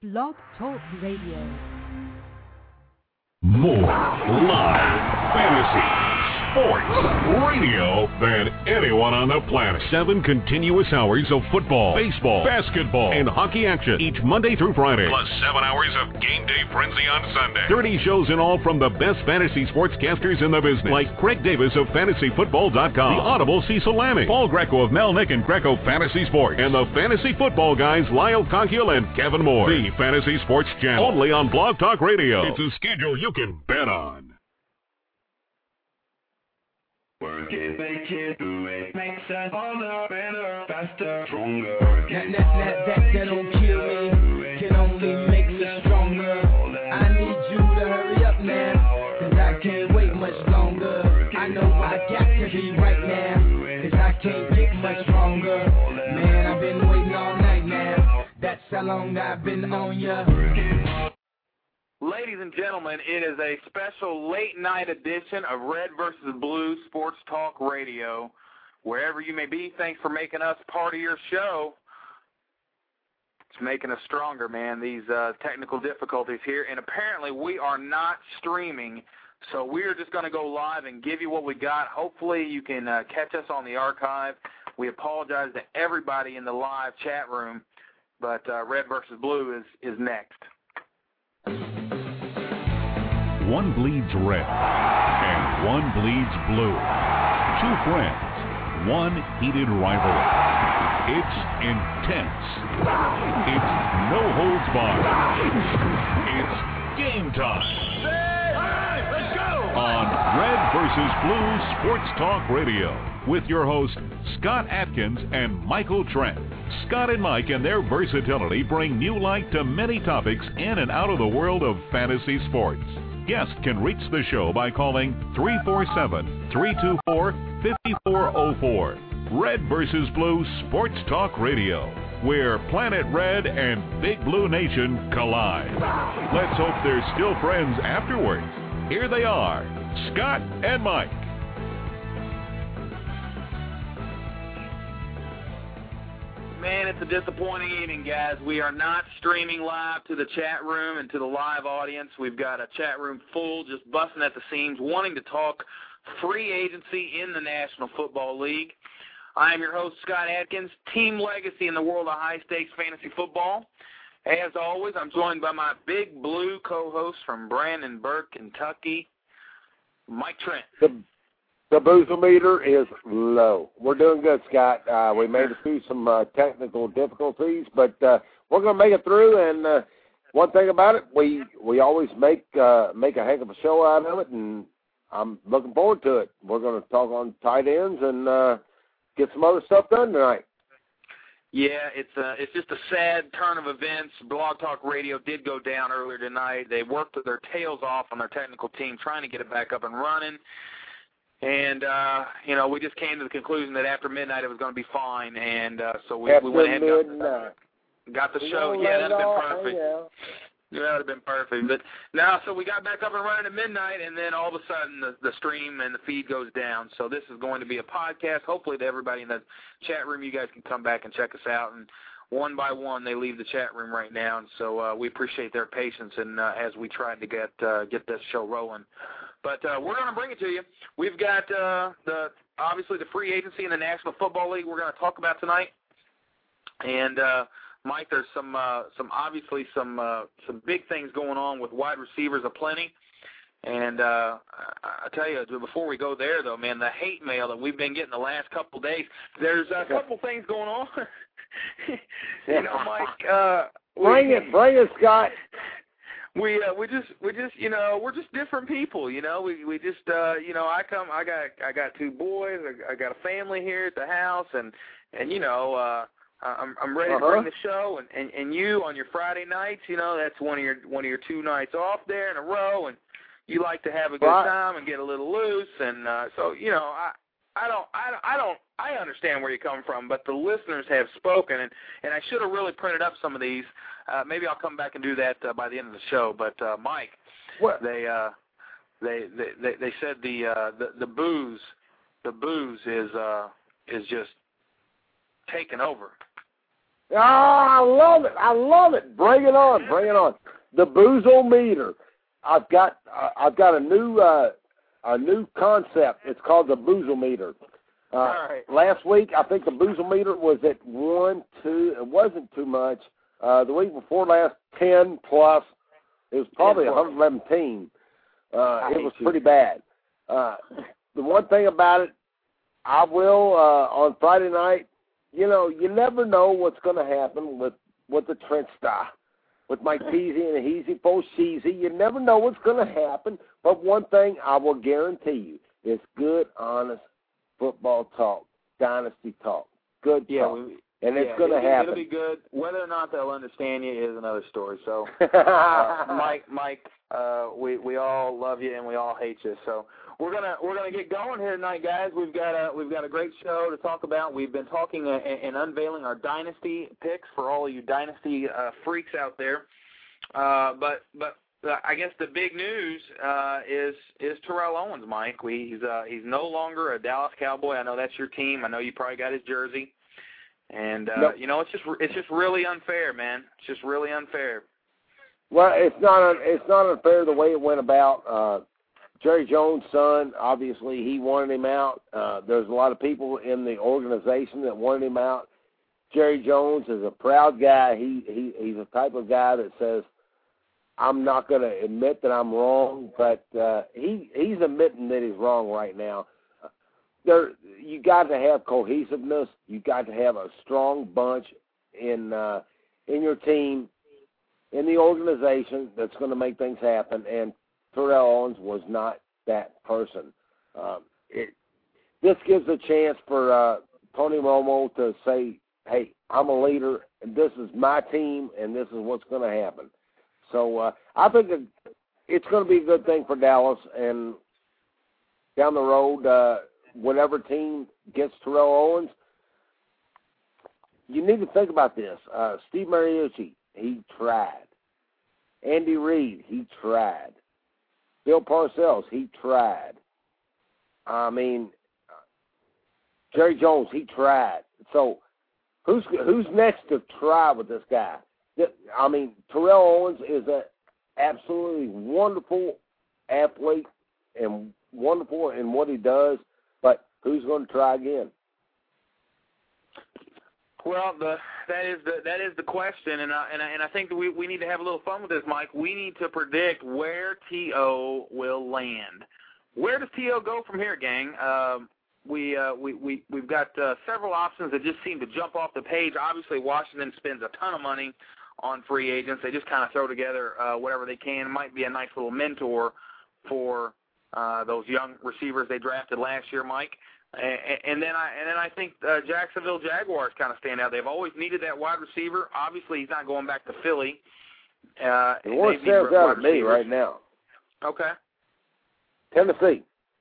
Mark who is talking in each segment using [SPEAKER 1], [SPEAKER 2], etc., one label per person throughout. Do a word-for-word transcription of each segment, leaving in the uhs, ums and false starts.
[SPEAKER 1] Blog Talk Radio.
[SPEAKER 2] More live fantasy sports radio than anyone on the planet. Seven continuous hours of football, baseball, basketball, and hockey action each Monday through Friday. Plus seven hours of game day frenzy on Sunday. thirty shows in all from the best fantasy sportscasters in the business, like Craig Davis of fantasy football dot com, the Audible Cecil Lamming, Paul Greco of Melnick and Greco Fantasy Sports, and the fantasy football guys Lyle Conkeel and Kevin Moore. The Fantasy Sports Channel, only on Blog Talk Radio. It's a schedule you can bet on.
[SPEAKER 3] Work it, make it, do it, makes us harder, better, faster, stronger. That, that, that, that, that don't kill me, can only make us stronger. I need you to hurry up now, cause I can't wait much longer. I know I got to be right now, cause I can't get much stronger. Man, I've been waiting all night now, that's how long I've been on ya.
[SPEAKER 4] Ladies and gentlemen, it is a special late-night edition of Red versus Blue Sports Talk Radio. Wherever you may be, thanks for making us part of your show. It's making us stronger, man, these uh, technical difficulties here. And apparently we are not streaming, so we're just going to go live and give you what we got. Hopefully you can uh, catch us on the archive. We apologize to everybody in the live chat room, but uh, Red versus Blue is, is next.
[SPEAKER 2] One bleeds red, and one bleeds blue. Two friends, one heated rivalry. It's intense. It's no holds barred. It's game time. Hey, let's go! On Red versus Blue Sports Talk Radio with your hosts Scott Atkins and Michael Trent. Scott and Mike and their versatility bring new light to many topics in and out of the world of fantasy sports. Guests can reach the show by calling three four seven, three two four, five four zero four. Red versus Blue Sports Talk Radio, where Planet Red and Big Blue Nation collide. Let's hope they're still friends afterwards. Here they are, Scott and Mike.
[SPEAKER 4] Man, it's a disappointing evening, guys. We are not streaming live to the chat room and to the live audience. We've got a chat room full, just busting at the seams, wanting to talk free agency in the National Football League. I am your host, Scott Atkins, team legacy in the world of high-stakes fantasy football. As always, I'm joined by my Big Blue co-host from Brandenburg, Kentucky, Mike Trent.
[SPEAKER 5] The, the boozer meter is low. We're doing good, Scott. Uh, we made it through some uh, technical difficulties, but uh, we're going to make it through. And uh, one thing about it, we we always make uh, make a heck of a show out of it, and I'm looking forward to it. We're going to talk on tight ends and uh, get some other stuff done tonight.
[SPEAKER 4] Yeah, it's a, it's just a sad turn of events. Blog Talk Radio did go down earlier tonight. They worked their tails off on their technical team trying to get it back up and running. And, uh, you know, we just came to the conclusion that after midnight it was going to be fine. And uh, so we, we went ahead and got, got the show. Yeah, that would have been perfect. Yeah. Yeah, that would have been perfect. But now, so we got back up and running at midnight, and then all of a sudden the, the stream and the feed goes down. So this is going to be a podcast. Hopefully to everybody in the chat room, you guys can come back and check us out. And one by one, they leave the chat room right now. And so uh, we appreciate their patience and uh, as we tried to get uh, get this show rolling. But uh, we're going to bring it to you. We've got uh, the obviously the free agency in the National Football League we're going to talk about tonight. And uh, Mike, there's some uh, some obviously some uh, some big things going on with wide receivers aplenty. And uh, I, I tell you, before we go there, though, man, the hate mail that we've been getting the last couple of days, there's a couple things going on. you know, Mike. Uh,
[SPEAKER 5] bring
[SPEAKER 4] we,
[SPEAKER 5] it, bring it, Scott.
[SPEAKER 4] We uh, we just we just you know we're just different people, you know we we just uh, you know I come I got I got two boys, I, I got a family here at the house, and and you know uh, I'm I'm ready
[SPEAKER 5] uh-huh.
[SPEAKER 4] to bring the show, and, and and you on your Friday nights, you know that's one of your one of your two nights off there in a row, and you like to have a good
[SPEAKER 5] right.
[SPEAKER 4] time and get a little loose, and uh, so you know I. I don't, I don't, I don't, I understand where you come from, but the listeners have spoken, and, and I should have really printed up some of these. Uh, maybe I'll come back and do that uh, by the end of the show. But uh, Mike,
[SPEAKER 5] what?
[SPEAKER 4] they, uh, they, they, they, they said the, uh, the, the booze, the booze is, uh, is just taking over.
[SPEAKER 5] Oh, I love it. I love it. Bring it on. Bring it on. The Boozle-meter. I've got uh, I've got a new uh, a new concept. It's called the Boozle-meter. Uh,
[SPEAKER 4] All right.
[SPEAKER 5] Last week, I think the Boozle-meter was at one, two. It wasn't too much. Uh, the week before last, ten plus. It was probably one hundred eleven teams. Uh, it was pretty bad. Uh, the one thing about it, I will uh, on Friday night. You know, you never know what's going to happen with with the Trent Star, with Mike Peasy and Heezy Posheezy. You never know what's going to happen. But one thing I will guarantee you is good, honest football talk, dynasty talk, good
[SPEAKER 4] yeah,
[SPEAKER 5] talk.
[SPEAKER 4] We,
[SPEAKER 5] and it's
[SPEAKER 4] yeah,
[SPEAKER 5] going to happen.
[SPEAKER 4] It'll be good. Whether or not they'll understand you is another story. So, uh, Mike, Mike, uh, we we all love you and we all hate you. So we're gonna we're gonna get going here tonight, guys. We've got a we've got a great show to talk about. We've been talking uh, and unveiling our dynasty picks for all of you dynasty uh, freaks out there. Uh, but but. Uh, I guess the big news uh, is is Terrell Owens, Mike. We, he's uh, he's no longer a Dallas Cowboy. I know that's your team. I know you probably got his jersey, and uh,
[SPEAKER 5] nope.
[SPEAKER 4] you know it's just it's just really unfair, man. It's just really unfair.
[SPEAKER 5] Well, it's not it's not unfair the way it went about. Uh, Jerry Jones' son, obviously, he wanted him out. Uh, there's a lot of people in the organization that wanted him out. Jerry Jones is a proud guy. He he he's the type of guy that says, I'm not going to admit that I'm wrong, but uh, he he's admitting that he's wrong right now. There, you got to have cohesiveness. You got to have a strong bunch in uh, in your team, in the organization that's going to make things happen. And Terrell Owens was not that person. Um, it, this gives a chance for uh, Tony Romo to say, "Hey, I'm a leader, and this is my team, and this is what's going to happen." So uh, I think it's going to be a good thing for Dallas, and down the road, uh, whatever team gets Terrell Owens, you need to think about this. Uh, Steve Mariucci, he tried. Andy Reid, he tried. Bill Parcells, he tried. I mean, Jerry Jones, he tried. So who's who's next to try with this guy? I mean, Terrell Owens is an absolutely wonderful athlete and wonderful in what he does, but who's going to try again?
[SPEAKER 4] Well, the, that is the that is the question, and I, and I, and I think that we we need to have a little fun with this, Mike. We need to predict where T O will land. Where does T O go from here, gang? Um, we uh, we we we've got uh, several options that just seem to jump off the page. Obviously, Washington spends a ton of money on free agents. They just kind of throw together uh, whatever they can. It might be a nice little mentor for uh, those young receivers they drafted last year, Mike. And, and then I and then I think uh, Jacksonville Jaguars kind of stand out. They've always needed that wide receiver. Obviously, he's not going back to Philly. Uh,
[SPEAKER 5] the one stands out at me right now.
[SPEAKER 4] Okay.
[SPEAKER 5] Tennessee.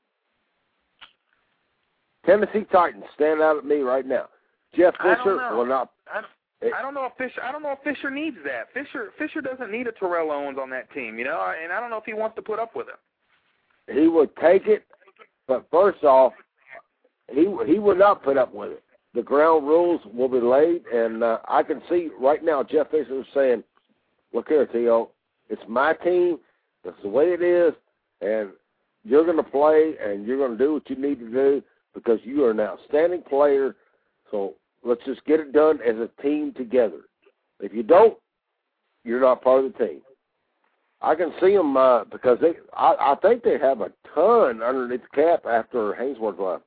[SPEAKER 5] Tennessee Titans stand out at me right now. Jeff Fisher will not.
[SPEAKER 4] I don't, I don't know if Fisher. I don't know if Fisher needs that. Fisher. Fisher doesn't need a Terrell Owens on that team, you know. And I don't know if he wants to put up with it.
[SPEAKER 5] He would take it, but first off, he he would not put up with it. The ground rules will be laid, and uh, I can see right now Jeff Fisher is saying, "Look here, T O, it's my team. That's the way it is, and you're going to play, and you're going to do what you need to do because you are an outstanding player. So let's just get it done as a team together. If you don't, you're not part of the team." I can see them uh, because they. I, I think they have a ton underneath the cap after Hainsworth left.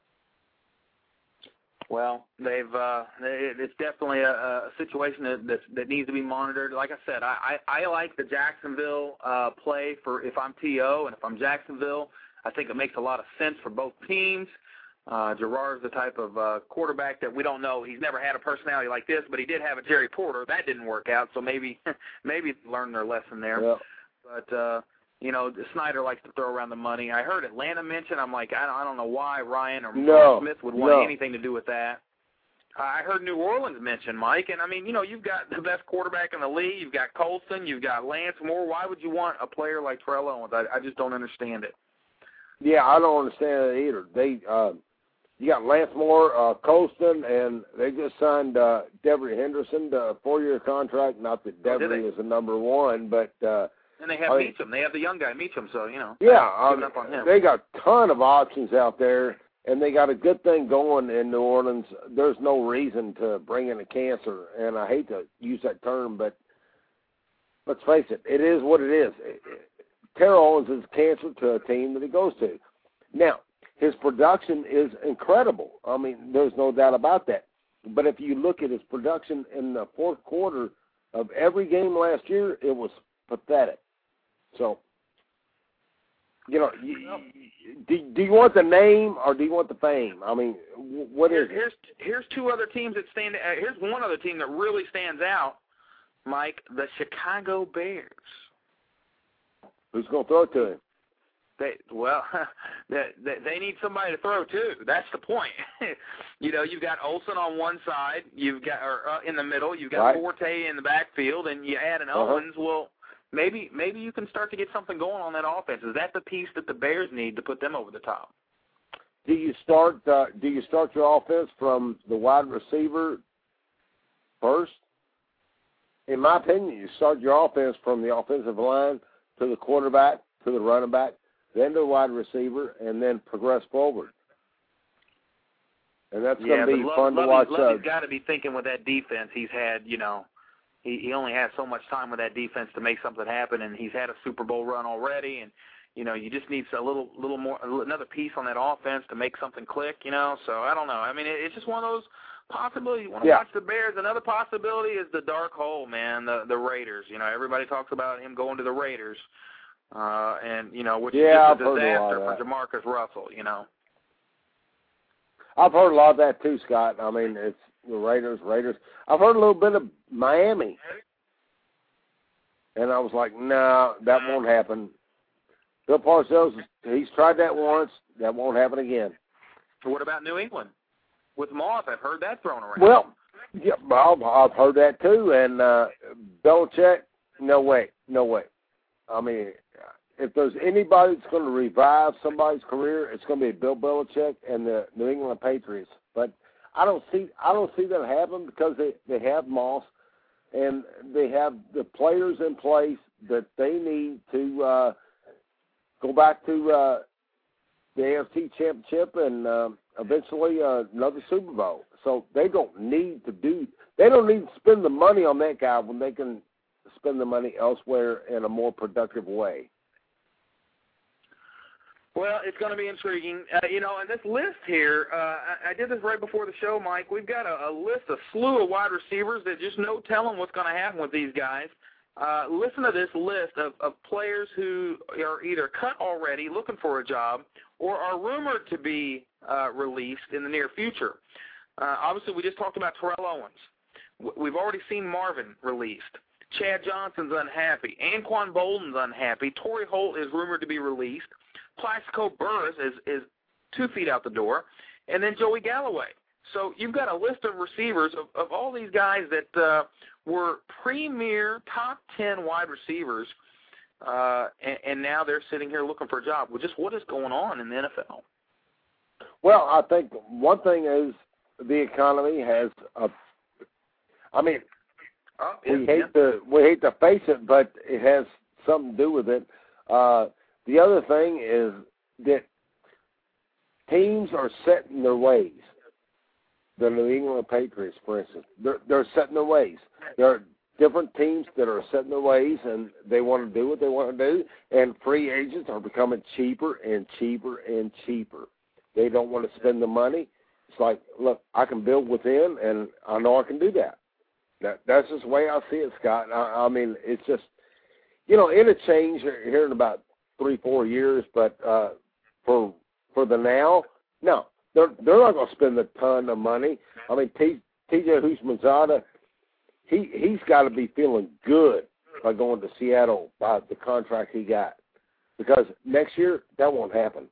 [SPEAKER 4] Well, they've. Uh, it's definitely a, a situation that, that that needs to be monitored. Like I said, I, I, I like the Jacksonville uh, play for if I'm T O and if I'm Jacksonville. I think it makes a lot of sense for both teams. Uh, Gerard's the type of uh, quarterback that we don't know. He's never had a personality like this, but he did have a Jerry Porter. That didn't work out, so maybe maybe learn their lesson there.
[SPEAKER 5] Yeah.
[SPEAKER 4] But, uh, you know, Snyder likes to throw around the money. I heard Atlanta mentioned. I'm like, I don't, I don't know why Ryan or
[SPEAKER 5] no,
[SPEAKER 4] Smith would want
[SPEAKER 5] no.
[SPEAKER 4] anything to do with that. Uh, I heard New Orleans mentioned, Mike, and, I mean, you know, you've got the best quarterback in the league. You've got Colson. You've got Lance Moore. Why would you want a player like Terrell Owens? I, I just don't understand it.
[SPEAKER 5] Yeah, I don't understand it either. They uh, you got Lance Moore, uh, Colston, and they just signed uh, Devery Henderson to a four-year contract. Not that Devery is the number one, but uh,
[SPEAKER 4] and they have
[SPEAKER 5] I
[SPEAKER 4] Meacham. They have the young guy Meacham, so you know.
[SPEAKER 5] Yeah, um,
[SPEAKER 4] up on him.
[SPEAKER 5] They got a ton of options out there, and they got a good thing going in New Orleans. There's no reason to bring in a cancer, and I hate to use that term, but let's face it, it is what it is. Terrell Owens is cancer to a team that he goes to. Now, his production is incredible. I mean, there's no doubt about that. But if you look at his production in the fourth quarter of every game last year, it was pathetic. So, you know, you, do, do you want the name or do you want the fame? I mean, what is
[SPEAKER 4] here's,
[SPEAKER 5] it?
[SPEAKER 4] Here's two other teams that stand uh, – here's one other team that really stands out, Mike, the Chicago Bears.
[SPEAKER 5] Who's going to throw it to him?
[SPEAKER 4] They, well, they, they need somebody to throw to. That's the point. You know, you've got Olsen on one side, you've got or uh, in the middle, you've got
[SPEAKER 5] right.
[SPEAKER 4] Forte in the backfield, and you add an
[SPEAKER 5] uh-huh.
[SPEAKER 4] Owens. Well, maybe maybe you can start to get something going on that offense. Is that the piece that the Bears need to put them over the top?
[SPEAKER 5] Do you start? Uh, do you start your offense from the wide receiver first? In my opinion, you start your offense from the offensive line to the quarterback to the running back, then to the wide receiver, and then progress forward. And that's
[SPEAKER 4] yeah,
[SPEAKER 5] going to be
[SPEAKER 4] but
[SPEAKER 5] fun
[SPEAKER 4] Lovey,
[SPEAKER 5] to watch.
[SPEAKER 4] Lovey's
[SPEAKER 5] uh,
[SPEAKER 4] got to be thinking with that defense he's had, you know, he, he only has so much time with that defense to make something happen, and he's had a Super Bowl run already, and, you know, you just need a little little more, another piece on that offense to make something click, you know. So I don't know. I mean, it, it's just one of those possibilities. You want to
[SPEAKER 5] yeah.
[SPEAKER 4] watch the Bears. Another possibility is the dark hole, man, the, the Raiders. You know, everybody talks about him going to the Raiders. Uh, and, you know, which
[SPEAKER 5] yeah,
[SPEAKER 4] is just a disaster for Jamarcus Russell, you know.
[SPEAKER 5] I've heard a lot of that too, Scott. I mean, it's the Raiders, Raiders. I've heard a little bit of Miami. And I was like, no, that won't happen. Bill Parcells, he's tried that once. That won't happen again.
[SPEAKER 4] What about New England? With Moss, I've heard that thrown around.
[SPEAKER 5] Well, yeah, I've, I've heard that too. And uh, Belichick, no way, no way. I mean, if there's anybody that's going to revive somebody's career, it's going to be Bill Belichick and the New England Patriots. But I don't see I don't see that happen because they, they have Moss and they have the players in place that they need to uh, go back to uh, the A F C Championship and uh, eventually uh, another Super Bowl. So they don't need to do they don't need to spend the money on that guy when they can spend the money elsewhere in a more productive way.
[SPEAKER 4] Well, it's going to be intriguing. Uh, you know, and this list here, uh, I, I did this right before the show, Mike. We've got a, a list, a slew of wide receivers that just no telling what's going to happen with these guys. Uh, listen to this list of, of players who are either cut already, looking for a job, or are rumored to be uh, released in the near future. Uh, obviously, we just talked about Terrell Owens. We've already seen Marvin released. Chad Johnson's unhappy. Anquan Bolden's unhappy. Torrey Holt is rumored to be released. Plaxico Burress is, is two feet out the door. And then Joey Galloway. So you've got a list of receivers of, of all these guys that uh, were premier top ten wide receivers, uh, and, and now they're sitting here looking for a job. Well, just what is going on in the N F L?
[SPEAKER 5] Well, I think one thing is the economy has a – I mean –
[SPEAKER 4] Oh, yeah,
[SPEAKER 5] we hate
[SPEAKER 4] yeah.
[SPEAKER 5] to we hate to face it, but it has something to do with it. Uh, the other thing is that teams are set in their ways. The New England Patriots, for instance, they're they're set in their ways. There are different teams that are set in their ways, and they want to do what they want to do. And free agents are becoming cheaper and cheaper and cheaper. They don't want to spend the money. It's like, look, I can build within, and I know I can do that. That, that's just the way I see it, Scott. I, I mean, it's just, you know, it'll change here in about three, four years. But uh, for for the now, no, they're they're not going to spend a ton of money. I mean, T J Houshmandzadeh, he he's got to be feeling good by going to Seattle by the contract he got, because next year that won't happen.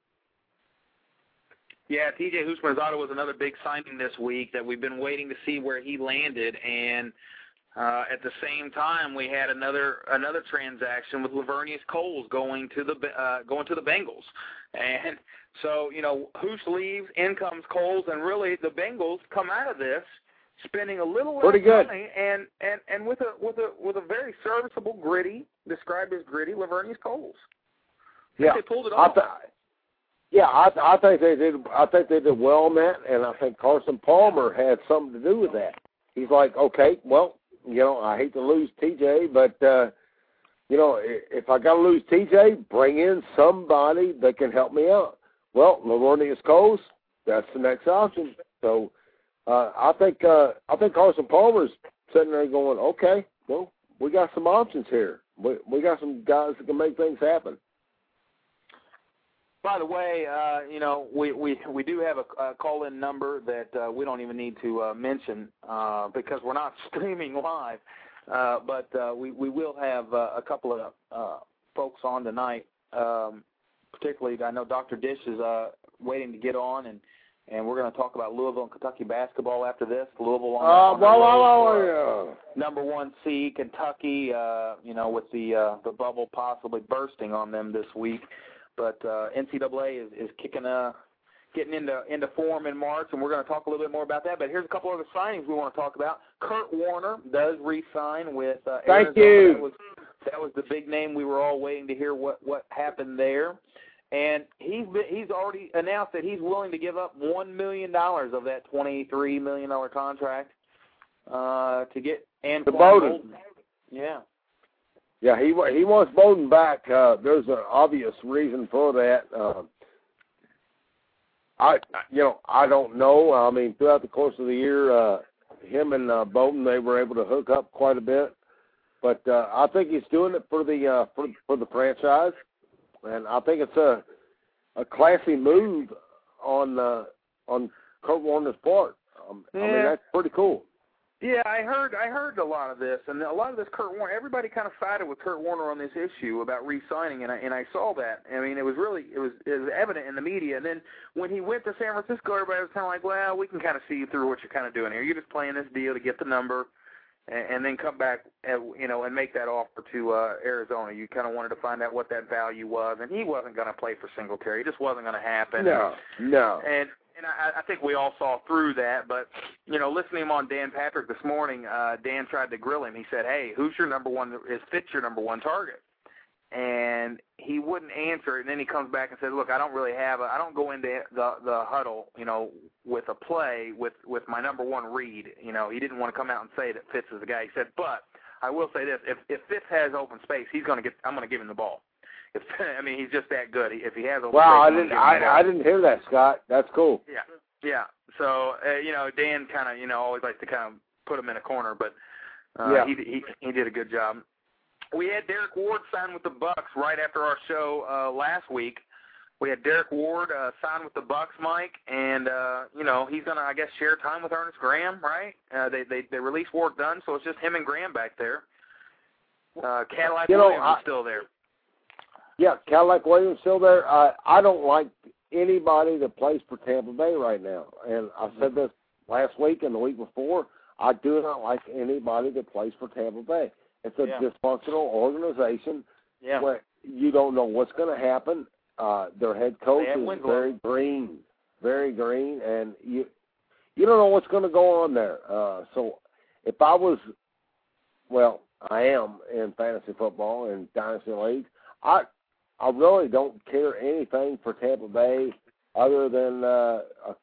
[SPEAKER 4] Yeah, T J Houshmandzadeh was another big signing this week that we've been waiting to see where he landed, and uh, at the same time we had another another transaction with Lavernius Coles going to the uh, going to the Bengals, and So, you know, Hoosh leaves, in comes Coles, and really the Bengals come out of this spending a little less
[SPEAKER 5] Pretty good.
[SPEAKER 4] money and, and, and with a with a with a very serviceable, gritty, described as gritty, Laveranues Coles.
[SPEAKER 5] Yeah,
[SPEAKER 4] they pulled it
[SPEAKER 5] I
[SPEAKER 4] off.
[SPEAKER 5] th- yeah, I, I think they did. I think they did well on that, and I think Carson Palmer had something to do with that. He's like, okay, well, you know, I hate to lose T J, but uh, you know, if I got to lose T J, bring in somebody that can help me out. Well, Laveranues Coles, that's the next option. So uh, I think uh, I think Carson Palmer's sitting there going, okay, well, we got some options here. We we got some guys that can make things happen.
[SPEAKER 4] By the way, uh, you know, we, we, we do have a, a call-in number that uh, we don't even need to uh, mention uh, because we're not streaming live. Uh, but uh, we, we will have uh, a couple of uh, folks on tonight. Um, particularly, I know Doctor Dish is uh, waiting to get on, and, and we're going to talk about Louisville and Kentucky basketball after this. Louisville on, the,
[SPEAKER 5] uh,
[SPEAKER 4] on the
[SPEAKER 5] well,
[SPEAKER 4] road
[SPEAKER 5] well,
[SPEAKER 4] for, uh, number one seed, Kentucky, uh, you know, with the uh, the bubble possibly bursting on them this week. But uh, N C double A is, is kicking, uh, getting into into form in March, and we're going to talk a little bit more about that. But here's a couple other signings we want to talk about. Kurt Warner does re-sign with uh, Arizona.
[SPEAKER 5] Thank you.
[SPEAKER 4] That was, that was the big name. We were all waiting to hear what, what happened there. And he's been, he's already announced that he's willing to give up one million dollars of that twenty-three million dollars contract uh, to get Anquan Boldin. Yeah.
[SPEAKER 5] Yeah, he he wants Boldin back. Uh, there's an obvious reason for that. Uh, I you know I don't know. I mean, throughout the course of the year, uh, him and uh, Boldin, they were able to hook up quite a bit. But uh, I think he's doing it for the uh, for for the franchise, and I think it's a a classy move on uh, on Kurt Warner's part. Um,
[SPEAKER 4] yeah.
[SPEAKER 5] I mean, that's pretty cool.
[SPEAKER 4] Yeah, I heard I heard a lot of this, and a lot of this Kurt Warner. Everybody kind of sided with Kurt Warner on this issue about re-signing, and I and I saw that. I mean, it was really it was it was evident in the media. And then when he went to San Francisco, everybody was kind of like, well, we can kind of see through what you're kind of doing here. You're just playing this deal to get the number, and, and then come back, and, you know, and make that offer to uh, Arizona. You kind of wanted to find out what that value was, and he wasn't going to play for Singletary. It just wasn't going to happen.
[SPEAKER 5] No, no.
[SPEAKER 4] And And I, I think we all saw through that, but, you know, listening to him on Dan Patrick this morning, uh, Dan tried to grill him. He said, hey, who's your number one, is Fitz your number one target? And he wouldn't answer it, and then he comes back and said, look, I don't really have a, I don't go into the the huddle, you know, with a play with, with my number one read. You know, he didn't want to come out and say that Fitz is the guy. He said, but I will say this, if, if Fitz has open space, he's going to get, I'm going to give him the ball. If, I mean, he's just that good. If he has a
[SPEAKER 5] wow, I didn't, I, I didn't hear that, Scott. That's cool.
[SPEAKER 4] Yeah, yeah. So uh, you know, Dan kind of, you know, always likes to kind of put him in a corner, but uh,
[SPEAKER 5] yeah.
[SPEAKER 4] he he he did a good job. We had Derek Ward sign with the Bucks right after our show uh, last week. We had Derek Ward uh, sign with the Bucks, Mike, and uh, you know, he's gonna, I guess, share time with Ernest Graham, right? Uh, they they they released Ward Dunn, so it's just him and Graham back there. Uh, Cadillac
[SPEAKER 5] you know,
[SPEAKER 4] Williams
[SPEAKER 5] I,
[SPEAKER 4] is still there.
[SPEAKER 5] Yeah, Cadillac Williams still there. Uh, I don't like anybody that plays for Tampa Bay right now. And I said this last week and the week before. I do not like anybody that plays for Tampa Bay. It's a
[SPEAKER 4] yeah.
[SPEAKER 5] dysfunctional organization
[SPEAKER 4] Yeah.
[SPEAKER 5] where you don't know what's going to happen. Uh, their head coach is
[SPEAKER 4] Winslow.
[SPEAKER 5] very green, very green, and you you don't know what's going to go on there. Uh, so if I was, well, I am in fantasy football and dynasty league, I I really don't care anything for Tampa Bay other than uh,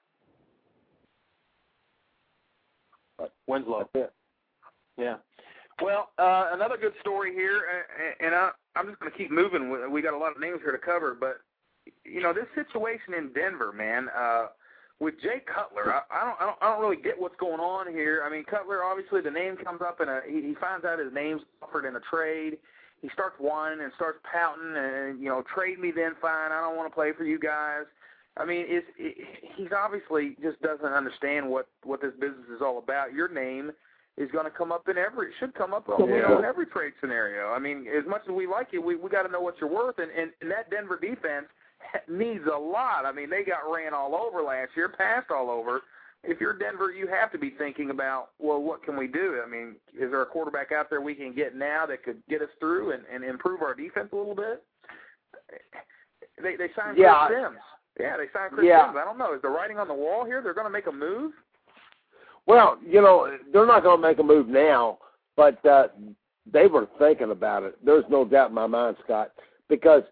[SPEAKER 5] a,
[SPEAKER 4] Winslow.
[SPEAKER 5] That's it.
[SPEAKER 4] Yeah. Well, uh, another good story here, and I, I'm just going to keep moving. We got a lot of names here to cover, but, you know, this situation in Denver, man, uh, with Jay Cutler, I, I, don't, I don't I don't really get what's going on here. I mean, Cutler, obviously the name comes up, and he, he finds out his name's offered in a trade. He starts whining and starts pouting and, you know, trade me then, fine, I don't want to play for you guys. I mean, it's, it, he's obviously just doesn't understand what, what this business is all about. Your name is going to come up in every, should come up you know, in every trade scenario. I mean, as much as we like you, we we got to know what you're worth, and, and, and that Denver defense needs a lot. I mean, they got ran all over last year, passed all over. If you're Denver, you have to be thinking about, well, what can we do? I mean, is there a quarterback out there we can get now that could get us through and, and improve our defense a little bit? They they signed
[SPEAKER 5] yeah,
[SPEAKER 4] Chris Sims. Yeah, they signed Chris
[SPEAKER 5] yeah.
[SPEAKER 4] Sims. I don't know. Is the writing on the wall here? They're going to make a move?
[SPEAKER 5] Well, you know, they're not going to make a move now, but uh, they were thinking about it. There's no doubt in my mind, Scott, because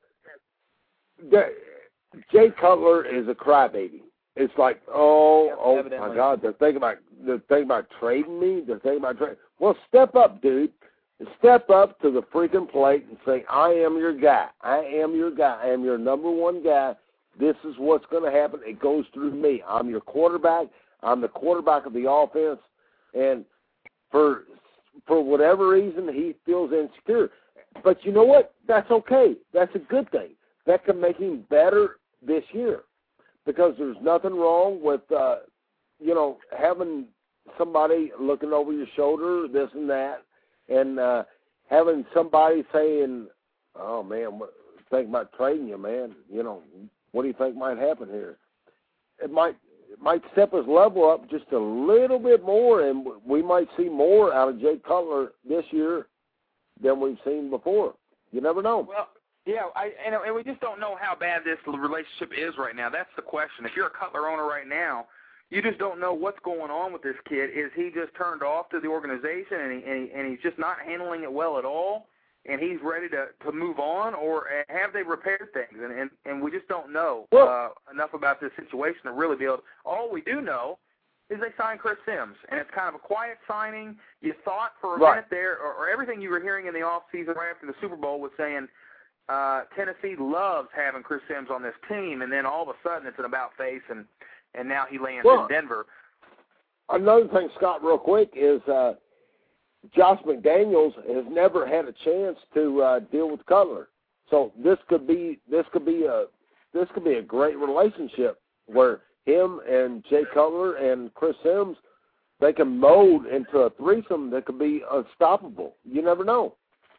[SPEAKER 5] Jay Cutler is a crybaby. It's like, oh, yeah, oh evidently. my God, they're thinking about they're thinking about trading me. They're thinking about trading. Well, step up, dude. Step up to the freaking plate and say, I am your guy. I am your guy. I am your number one guy. This is what's going to happen. It goes through me. I'm your quarterback. I'm the quarterback of the offense. And for for whatever reason, he feels insecure. But you know what? That's okay. That's a good thing. That can make him better this year, because there's nothing wrong with, uh, you know, having somebody looking over your shoulder, this and that, and uh, having somebody saying, oh, man, what, think about trading you, man. You know, what do you think might happen here? It might it might step his level up just a little bit more, and we might see more out of Jay Cutler this year than we've seen before. You never know.
[SPEAKER 4] Well, yeah, I, and, and we just don't know how bad this relationship is right now. That's the question. If you're a Cutler owner right now, you just don't know what's going on with this kid. Is he just turned off to the organization and, he, and, he, and he's just not handling it well at all, and he's ready to, to move on, or have they repaired things? And, and, and we just don't know
[SPEAKER 5] well,
[SPEAKER 4] uh, enough about this situation to really be able to. All we do know is they signed Chris Sims, and it's kind of a quiet signing. You thought for a
[SPEAKER 5] right.
[SPEAKER 4] minute there, or, or everything you were hearing in the offseason right after the Super Bowl was saying uh, Tennessee loves having Chris Sims on this team, and then all of a sudden it's an about-face, and, and now he lands
[SPEAKER 5] well,
[SPEAKER 4] in Denver.
[SPEAKER 5] Another thing, Scott, real quick, is uh, Josh McDaniels has never had a chance to uh, deal with Cutler. So this could be this could be a this could be a great relationship where him and Jay Cutler and Chris Sims, they can mold into a threesome that could be unstoppable. You never know.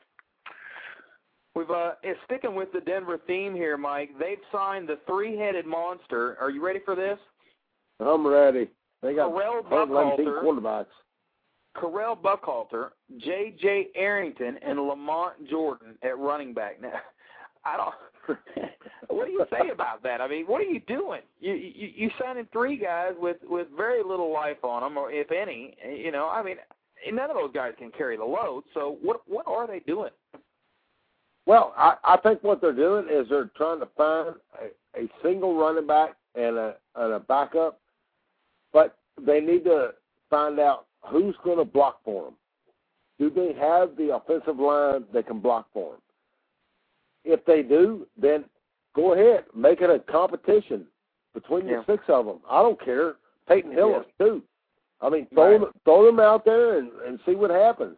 [SPEAKER 4] We've uh, sticking with the Denver theme here, Mike. They've signed the three-headed monster. Are you ready for this?
[SPEAKER 5] I'm ready. They got
[SPEAKER 4] Correll Buckhalter,
[SPEAKER 5] quarterbacks.
[SPEAKER 4] Correll Buckhalter, J J Arrington, and Lamont Jordan at running back. Now, I don't. What do you say about that? I mean, what are you doing? You you you signing three guys with, with very little life on them, or if any. You know, I mean, none of those guys can carry the load. So what what are they doing?
[SPEAKER 5] Well, I, I think what they're doing is they're trying to find a, a single running back and a and a backup, but they need to find out who's going to block for them. Do they have the offensive line that can block for them? If they do, then go ahead, make it a competition between
[SPEAKER 4] yeah.
[SPEAKER 5] the six of them. I don't care. Peyton Hillis
[SPEAKER 4] yeah.
[SPEAKER 5] too. I mean, throw
[SPEAKER 4] right.
[SPEAKER 5] them, throw them out there and, and see what happens.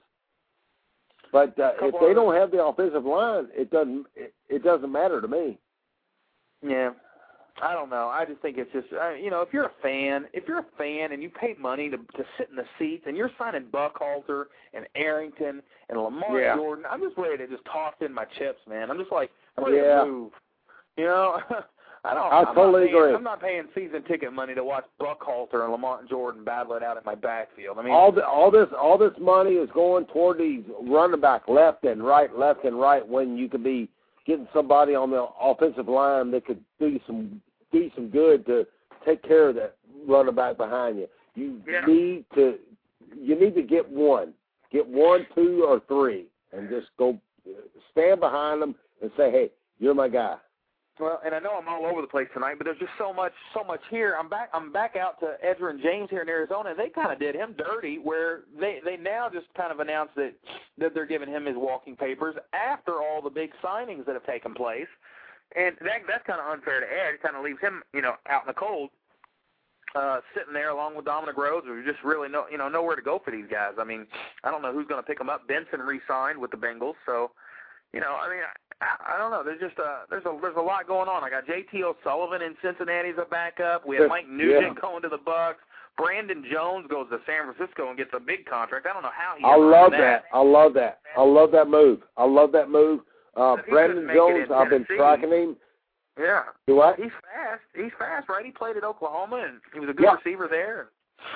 [SPEAKER 5] But uh, if they don't have the offensive line, it doesn't it, it doesn't matter to me.
[SPEAKER 4] Yeah, I don't know. I just think it's just uh, you know, if you're a fan, if you're a fan and you pay money to to sit in the seats and you're signing Buckhalter and Arrington and Lamar
[SPEAKER 5] yeah.
[SPEAKER 4] Jordan, I'm just ready to just toss in my chips, man. I'm just like, I'm ready
[SPEAKER 5] yeah.
[SPEAKER 4] to move. You know, I don't.
[SPEAKER 5] I
[SPEAKER 4] I'm
[SPEAKER 5] totally
[SPEAKER 4] not paying,
[SPEAKER 5] agree.
[SPEAKER 4] I'm not paying season ticket money to watch Buckhalter and Lamar Jordan battle it out in my backfield. I mean,
[SPEAKER 5] all the, all this all this money is going toward these running back left and right, left and right, when you could be getting somebody on the offensive line that could do some do some good to take care of that running back behind you. You
[SPEAKER 4] yeah.
[SPEAKER 5] need to you need to get one, get one, two, or three, and just go stand behind them and say, hey, you're my guy.
[SPEAKER 4] Well, and I know I'm all over the place tonight, but there's just so much, so much here. I'm back. I'm back out to Edgerrin James here in Arizona, and they kind of did him dirty, where they, they now just kind of announced that that they're giving him his walking papers after all the big signings that have taken place, and that that's kind of unfair to Ed. It kind of leaves him, you know, out in the cold, uh, sitting there along with Dominic Rhodes. There's just really no, you know, nowhere to go for these guys. I mean, I don't know who's going to pick them up. Benson re-signed with the Bengals, so. You know, I mean, I, I don't know. There's just a there's a there's a lot going on. I got J T O'Sullivan in Cincinnati as a backup. We have Mike Nugent
[SPEAKER 5] yeah.
[SPEAKER 4] going to the Bucs. Brandon Jones goes to San Francisco and gets a big contract. I don't know how he.
[SPEAKER 5] I love
[SPEAKER 4] that.
[SPEAKER 5] that. I love that. I love that move. I love that move. Uh, Brandon Jones, I've been tracking him.
[SPEAKER 4] Yeah.
[SPEAKER 5] Do what?
[SPEAKER 4] He's fast. He's fast, right? He played at Oklahoma and he was a good
[SPEAKER 5] yeah.
[SPEAKER 4] receiver there.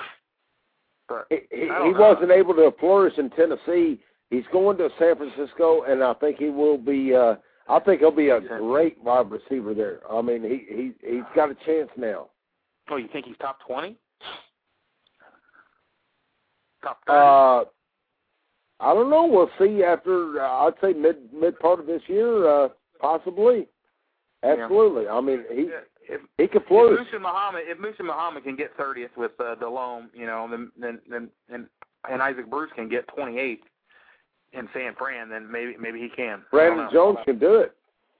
[SPEAKER 4] But
[SPEAKER 5] he, he,
[SPEAKER 4] he
[SPEAKER 5] wasn't able to flourish in Tennessee. He's going to San Francisco, and I think he will be. Uh, I think he'll be a great wide receiver there. I mean, he he he's got a chance now.
[SPEAKER 4] Oh, you think he's top twenty? Top thirty?
[SPEAKER 5] Uh, I don't know. We'll see after. Uh, I'd say mid mid part of this year, uh, possibly. Absolutely. Yeah. I mean, he
[SPEAKER 4] if,
[SPEAKER 5] he could flourish.
[SPEAKER 4] If Musa Muhammad, if Musa Muhammad can get thirtieth with uh, Delhomme, you know, then then then and, and Isaac Bruce can get twenty-eighth in San Fran, then maybe maybe he can.
[SPEAKER 5] Brandon Jones can do it.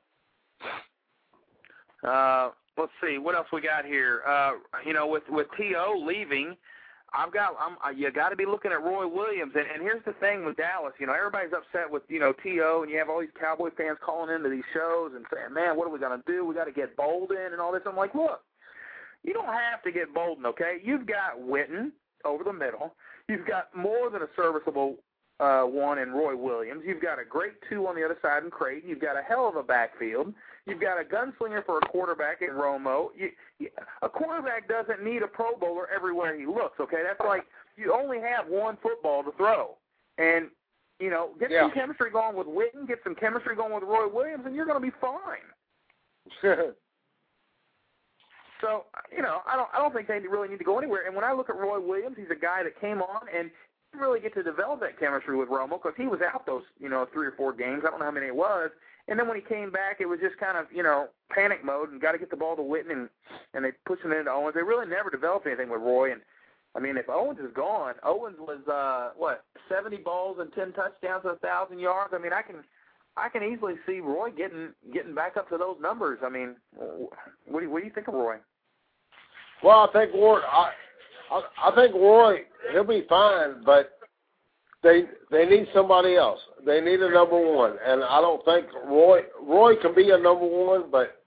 [SPEAKER 4] Uh, let's see what else we got here. Uh, you know, with with T O leaving. I've got. I'm. Uh, you got to be looking at Roy Williams, and, and here's the thing with Dallas. You know, everybody's upset with you know T O, and you have all these Cowboy fans calling into these shows and saying, "Man, what are we gonna do? We got to get Bolden and all this." I'm like, look, you don't have to get Bolden, okay? You've got Witten over the middle. You've got more than a serviceable uh, one in Roy Williams. You've got a great two on the other side in Creighton. You've got a hell of a backfield. You've got a gunslinger for a quarterback in Romo. You, you, a quarterback doesn't need a Pro Bowler everywhere he looks, okay? That's like you only have one football to throw. And, you know, get
[SPEAKER 5] yeah.
[SPEAKER 4] some chemistry going with Witten, get some chemistry going with Roy Williams, and you're going to be fine. So, you know, I don't I don't think they really need to go anywhere. And when I look at Roy Williams, he's a guy that came on and didn't really get to develop that chemistry with Romo because he was out those, you know, three or four games. I don't know how many it was. And then when he came back, it was just kind of, you know, panic mode and got to get the ball to Witten, and, and they pushed him into Owens. They really never developed anything with Roy. And, I mean, if Owens is gone, Owens was, uh, what, seventy balls and ten touchdowns and one thousand yards? I mean, I can I can easily see Roy getting getting back up to those numbers. I mean, what do you, what do you think of Roy?
[SPEAKER 5] Well, I think Roy, I, I, I think Roy, he'll be fine, but They they need somebody else. They need a number one, and I don't think Roy Roy can be a number one, but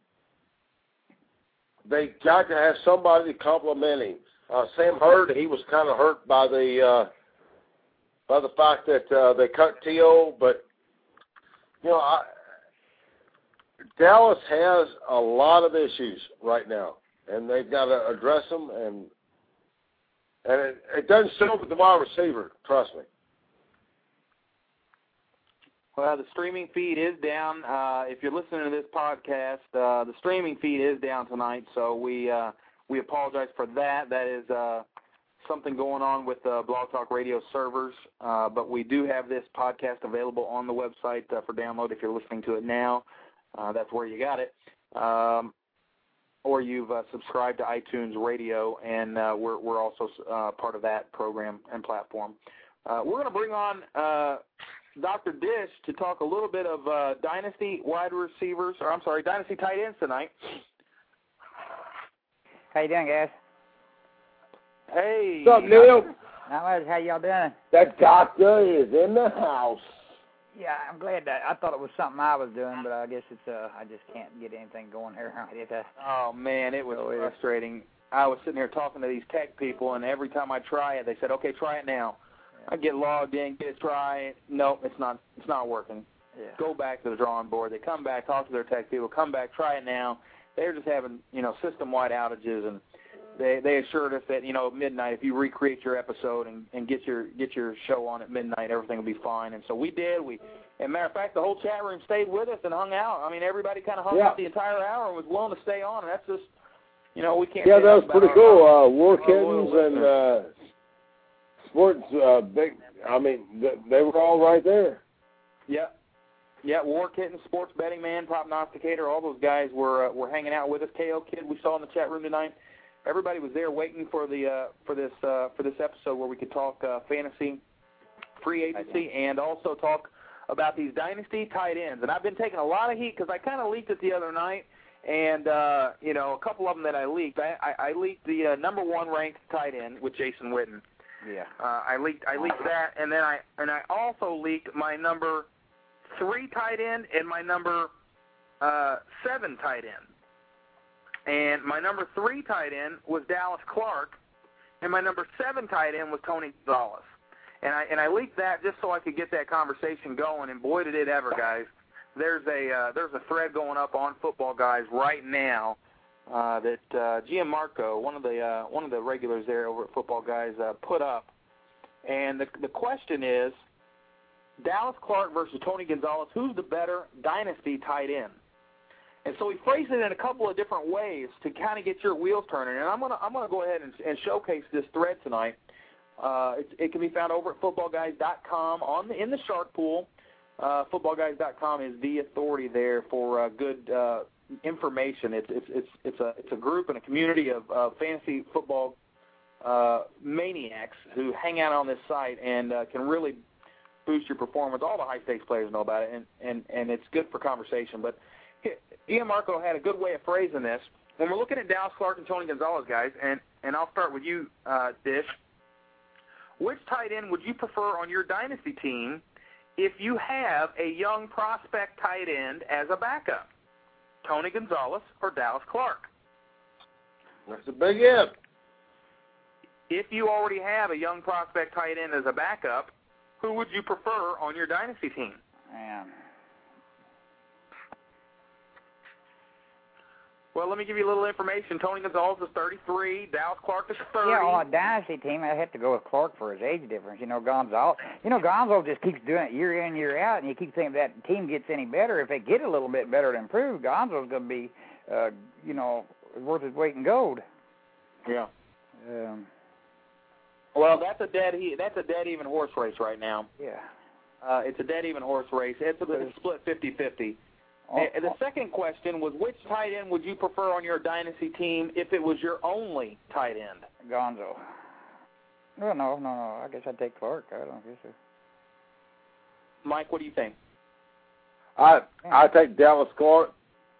[SPEAKER 5] they got to have somebody to complement him. Uh, Sam Hurd, he was kind of hurt by the uh, by the fact that uh, they cut T O, but you know, I, Dallas has a lot of issues right now, and they've got to address them. And and it, it doesn't start with the wide receiver. Trust me.
[SPEAKER 4] Well, the streaming feed is down. Uh, if you're listening to this podcast, uh, the streaming feed is down tonight, so we uh, we apologize for that. That is uh, something going on with uh, Blog Talk Radio servers, uh, but we do have this podcast available on the website uh, for download if you're listening to it now. Uh, that's where you got it. Um, or you've uh, subscribed to iTunes Radio, and uh, we're, we're also uh, part of that program and platform. Uh, we're going to bring on uh, Doctor Dish to talk a little bit of uh, Dynasty wide receivers, or I'm sorry, Dynasty tight ends tonight.
[SPEAKER 6] How you doing, guys?
[SPEAKER 4] Hey.
[SPEAKER 5] What's up, Neil?
[SPEAKER 6] Not much. How y'all doing?
[SPEAKER 5] That doctor is in the house.
[SPEAKER 6] Yeah, I'm glad that. I thought it was something I was doing, but I guess it's uh, I just can't get anything going here. It, uh,
[SPEAKER 4] oh, man, it was
[SPEAKER 6] so
[SPEAKER 4] frustrating. I was sitting here talking to these tech people, and every time I try it, they said, okay, try it now. I get logged in, get it, try it. No, it's not. It's not working.
[SPEAKER 6] Yeah.
[SPEAKER 4] Go back to the drawing board. They come back, talk to their tech people, come back, try it now. They're just having, you know, system-wide outages, and they they assured us that, you know, at midnight, if you recreate your episode and, and get your get your show on at midnight, everything will be fine. And so we did. We, as a matter of fact, the whole chat room stayed with us and hung out. I mean, everybody kind of hung
[SPEAKER 5] yeah.
[SPEAKER 4] out the entire hour and was willing to stay on. And that's just, you know, we can't.
[SPEAKER 5] Yeah,
[SPEAKER 4] say
[SPEAKER 5] that was
[SPEAKER 4] about
[SPEAKER 5] pretty
[SPEAKER 4] our,
[SPEAKER 5] cool. Uh,
[SPEAKER 4] our
[SPEAKER 5] War
[SPEAKER 4] loyal
[SPEAKER 5] Kittens and
[SPEAKER 4] listeners.
[SPEAKER 5] uh, Sports, uh, big. I mean, th- they were all right there.
[SPEAKER 4] Yeah. Yeah, War Kitten, Sports Betting Man, Prognosticator, all those guys were uh, were hanging out with us. K O Kid, we saw in the chat room tonight. Everybody was there waiting for the uh, for this uh, for this episode where we could talk uh, fantasy, free agency, and also talk about these dynasty tight ends. And I've been taking a lot of heat because I kind of leaked it the other night, and uh, you know, a couple of them that I leaked. I, I, I leaked the uh, number one ranked tight end with Jason Witten.
[SPEAKER 6] Yeah.
[SPEAKER 4] Uh, I leaked I leaked that, and then I and I also leaked my number three tight end and my number uh, seven tight end. And my number three tight end was Dallas Clark, and my number seven tight end was Tony Gonzalez. And I and I leaked that just so I could get that conversation going. And boy, did it ever, guys! There's a uh, there's a thread going up on Football Guys right now uh, that uh, Gianmarco, one of the uh, one of the regulars there over at Football Guys, uh, put up. And the the question is, Dallas Clark versus Tony Gonzalez, who's the better dynasty tight end? And so he phrased it in a couple of different ways to kind of get your wheels turning. And I'm gonna I'm gonna go ahead and, and showcase this thread tonight. Uh, it, it can be found over at football guys dot com on the, in the Shark Pool. Uh, football guys dot com is the authority there for uh, good uh, information. It's it's it's it's a it's a group and a community of uh, fantasy football uh, maniacs who hang out on this site and uh, can really boost your performance. All the high stakes players know about it, and and and it's good for conversation. But Ian Marco had a good way of phrasing this. When we're looking at Dallas Clark and Tony Gonzalez, guys, and, and I'll start with you, uh, Dish, which tight end would you prefer on your dynasty team if you have a young prospect tight end as a backup? Tony Gonzalez or Dallas Clark?
[SPEAKER 5] That's a big if.
[SPEAKER 4] If you already have a young prospect tight end as a backup, who would you prefer on your dynasty team?
[SPEAKER 6] Man.
[SPEAKER 4] Well, let me give you a little information. Tony Gonzalez is thirty-three. Dallas Clark is thirty.
[SPEAKER 6] Yeah, on a dynasty team, I'd have to go with Clark for his age difference. You know, Gonzalez, you know, Gonzalez just keeps doing it year in, year out, and you keep thinking if that team gets any better. If they get a little bit better and improve, Gonzalez's going to be, uh, you know, worth his weight in gold.
[SPEAKER 4] Yeah.
[SPEAKER 6] Um,
[SPEAKER 4] well, that's a dead he, that's a dead even horse race right now.
[SPEAKER 6] Yeah.
[SPEAKER 4] Uh, it's a dead even horse race. It's a, it's split fifty-fifty.
[SPEAKER 6] Oh,
[SPEAKER 4] and the second question was, which tight end would you prefer on your dynasty team if it was your only tight end?
[SPEAKER 6] Gonzo. No, no, no, no. I guess I'd take Clark. I don't guess so.
[SPEAKER 4] Mike, what do you think?
[SPEAKER 5] I I take Dallas Clark.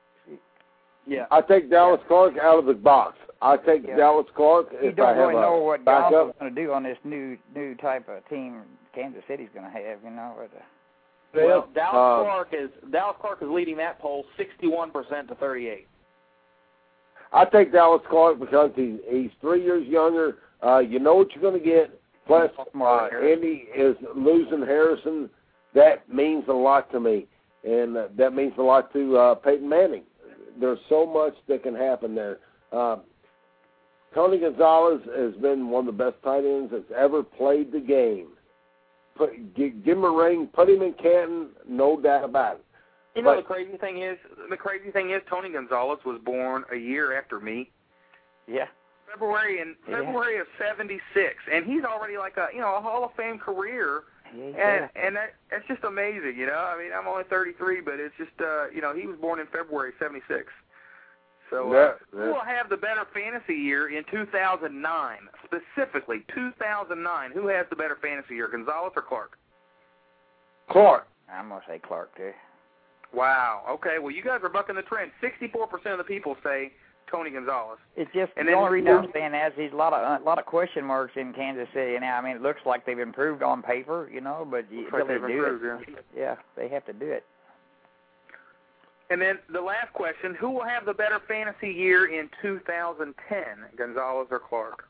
[SPEAKER 4] Yeah.
[SPEAKER 5] I take Dallas yeah. Clark out of the box. I take
[SPEAKER 6] yeah.
[SPEAKER 5] Dallas Clark
[SPEAKER 6] you
[SPEAKER 5] if
[SPEAKER 6] don't
[SPEAKER 5] I have
[SPEAKER 6] really
[SPEAKER 5] a
[SPEAKER 6] know what
[SPEAKER 5] backup.
[SPEAKER 6] Gonzo's going to do on this new new type of team Kansas City's going to have, you know. But, uh,
[SPEAKER 4] Well, Dallas
[SPEAKER 5] um,
[SPEAKER 4] Clark is Dallas Clark is leading that poll sixty-one percent to thirty-eight.
[SPEAKER 5] I take Dallas Clark because he's he's three years younger. Uh, you know what you're going to get. Plus, uh, Andy is losing Harrison. That means a lot to me, and uh, that means a lot to uh, Peyton Manning. There's so much that can happen there. Uh, Tony Gonzalez has been one of the best tight ends that's ever played the game. Put, give, give him a ring, put him in Canton, no doubt about it.
[SPEAKER 4] You know,
[SPEAKER 5] but,
[SPEAKER 4] the crazy thing is, the crazy thing is, Tony Gonzalez was born a year after me.
[SPEAKER 6] Yeah.
[SPEAKER 4] February in
[SPEAKER 6] yeah.
[SPEAKER 4] February of seventy-six, and he's already like a you know a Hall of Fame career,
[SPEAKER 6] yeah,
[SPEAKER 4] and
[SPEAKER 6] yeah.
[SPEAKER 4] and that that's just amazing, you know. I mean, I'm only thirty-three, but it's just uh, you know he was born in February seventy-six. So uh,
[SPEAKER 5] yeah,
[SPEAKER 4] who
[SPEAKER 5] yeah.
[SPEAKER 4] will have the better fantasy year in two thousand nine? Specifically, two thousand nine. Who has the better fantasy year, Gonzalez or Clark?
[SPEAKER 5] Clark.
[SPEAKER 6] I'm going to say Clark, too.
[SPEAKER 4] Wow. Okay, well, you guys are bucking the trend. sixty-four percent of the people say Tony Gonzalez.
[SPEAKER 6] It's just
[SPEAKER 4] and
[SPEAKER 6] the
[SPEAKER 4] then,
[SPEAKER 6] only reason I'm saying that is there's a lot of a lot of question marks in Kansas City now. I mean, it looks like they've improved on paper, you know, but you,
[SPEAKER 4] like
[SPEAKER 6] until they do
[SPEAKER 4] improved,
[SPEAKER 6] it, yeah. yeah, they have to do it.
[SPEAKER 4] And then the last question, who will have the better fantasy year in two thousand ten, Gonzalez or Clark?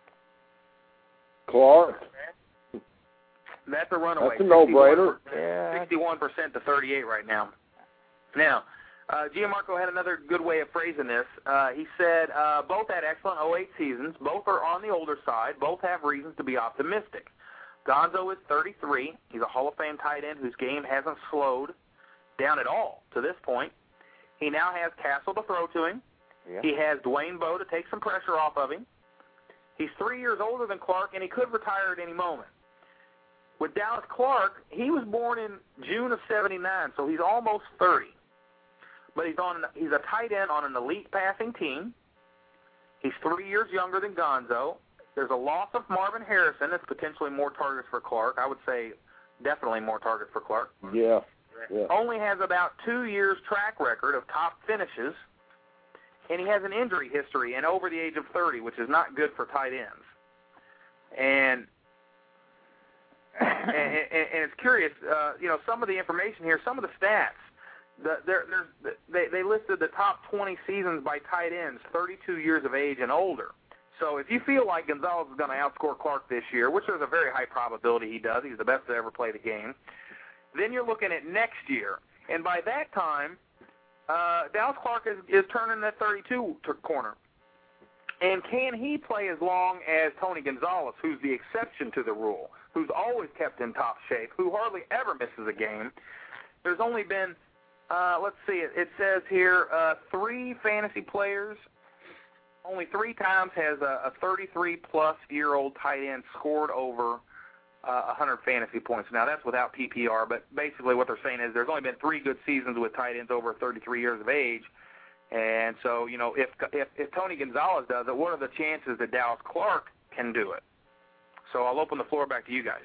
[SPEAKER 5] Clark.
[SPEAKER 4] That's a runaway.
[SPEAKER 5] That's a no-brainer.
[SPEAKER 6] Yeah.
[SPEAKER 4] sixty-one percent to thirty-eight right now. Now, uh, Gianmarco had another good way of phrasing this. Uh, he said uh, both had excellent oh eight seasons. Both are on the older side. Both have reasons to be optimistic. Gonzo is thirty-three. He's a Hall of Fame tight end whose game hasn't slowed down at all to this point. He now has Castle to throw to him.
[SPEAKER 6] Yeah.
[SPEAKER 4] He has Dwayne Bowe to take some pressure off of him. He's three years older than Clark, and he could retire at any moment. With Dallas Clark, he was born in June of seventy-nine, so he's almost thirty. But he's on he's a tight end on an elite passing team. He's three years younger than Gonzo. There's a loss of Marvin Harrison. That's potentially more targets for Clark. I would say definitely more targets for Clark.
[SPEAKER 5] Yeah. yeah.
[SPEAKER 4] Only has about two years track record of top finishes, and he has an injury history and over the age of thirty, which is not good for tight ends. And and, and, and it's curious, uh, you know, some of the information here, some of the stats. The, they're, they're, they, they listed the top twenty seasons by tight ends, thirty-two years of age and older. So if you feel like Gonzalez is going to outscore Clark this year, which there's a very high probability he does, he's the best to ever play the game, then you're looking at next year. And by that time, uh, Dallas Clark is, is turning that thirty-two corner. And can he play as long as Tony Gonzalez, who's the exception to the rule? who's always kept in top shape, who hardly ever misses a game. There's only been, uh, let's see, it, it says here, uh, three fantasy players. Only three times has a thirty-three-plus-year-old tight end scored over uh, one hundred fantasy points. Now, that's without P P R, but basically what they're saying is there's only been three good seasons with tight ends over thirty-three years of age. And so, you know, if, if, if Tony Gonzalez does it, what are the chances that Dallas Clark can do it? So I'll open the floor back to you guys.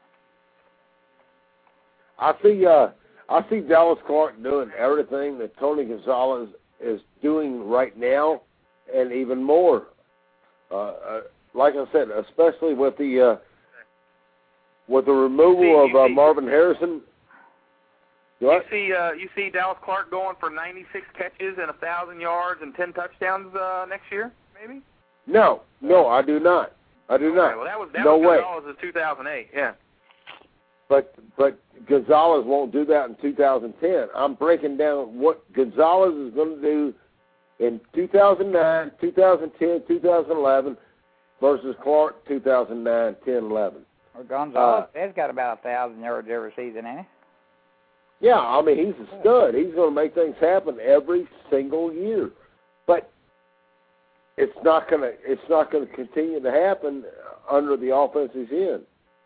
[SPEAKER 5] I see uh, I see Dallas Clark doing everything that Tony Gonzalez is doing right now, and even more. Uh, uh, like I said, especially with the uh, with the removal
[SPEAKER 4] see,
[SPEAKER 5] of uh,
[SPEAKER 4] see,
[SPEAKER 5] Marvin Harrison.
[SPEAKER 4] You see, uh, you see Dallas Clark going for ninety-six catches and a thousand yards and ten touchdowns uh, next year, maybe?
[SPEAKER 5] No, no, I do not. I do
[SPEAKER 4] okay,
[SPEAKER 5] not.
[SPEAKER 4] Well, that was that
[SPEAKER 5] no
[SPEAKER 4] was
[SPEAKER 5] way.
[SPEAKER 4] Gonzalez in two thousand eight. Yeah.
[SPEAKER 5] But but Gonzalez won't do that in two thousand ten. I'm breaking down what Gonzalez is going to do in two thousand nine, two thousand ten, two thousand eleven versus Clark two thousand nine, ten, eleven.
[SPEAKER 6] Well, Gonzalez
[SPEAKER 5] uh,
[SPEAKER 6] has got about a thousand yards every season, ain't he?
[SPEAKER 5] Yeah, I mean, he's a stud. He's going to make things happen every single year. But it's not going to it's not going to continue to happen under the offense he's in.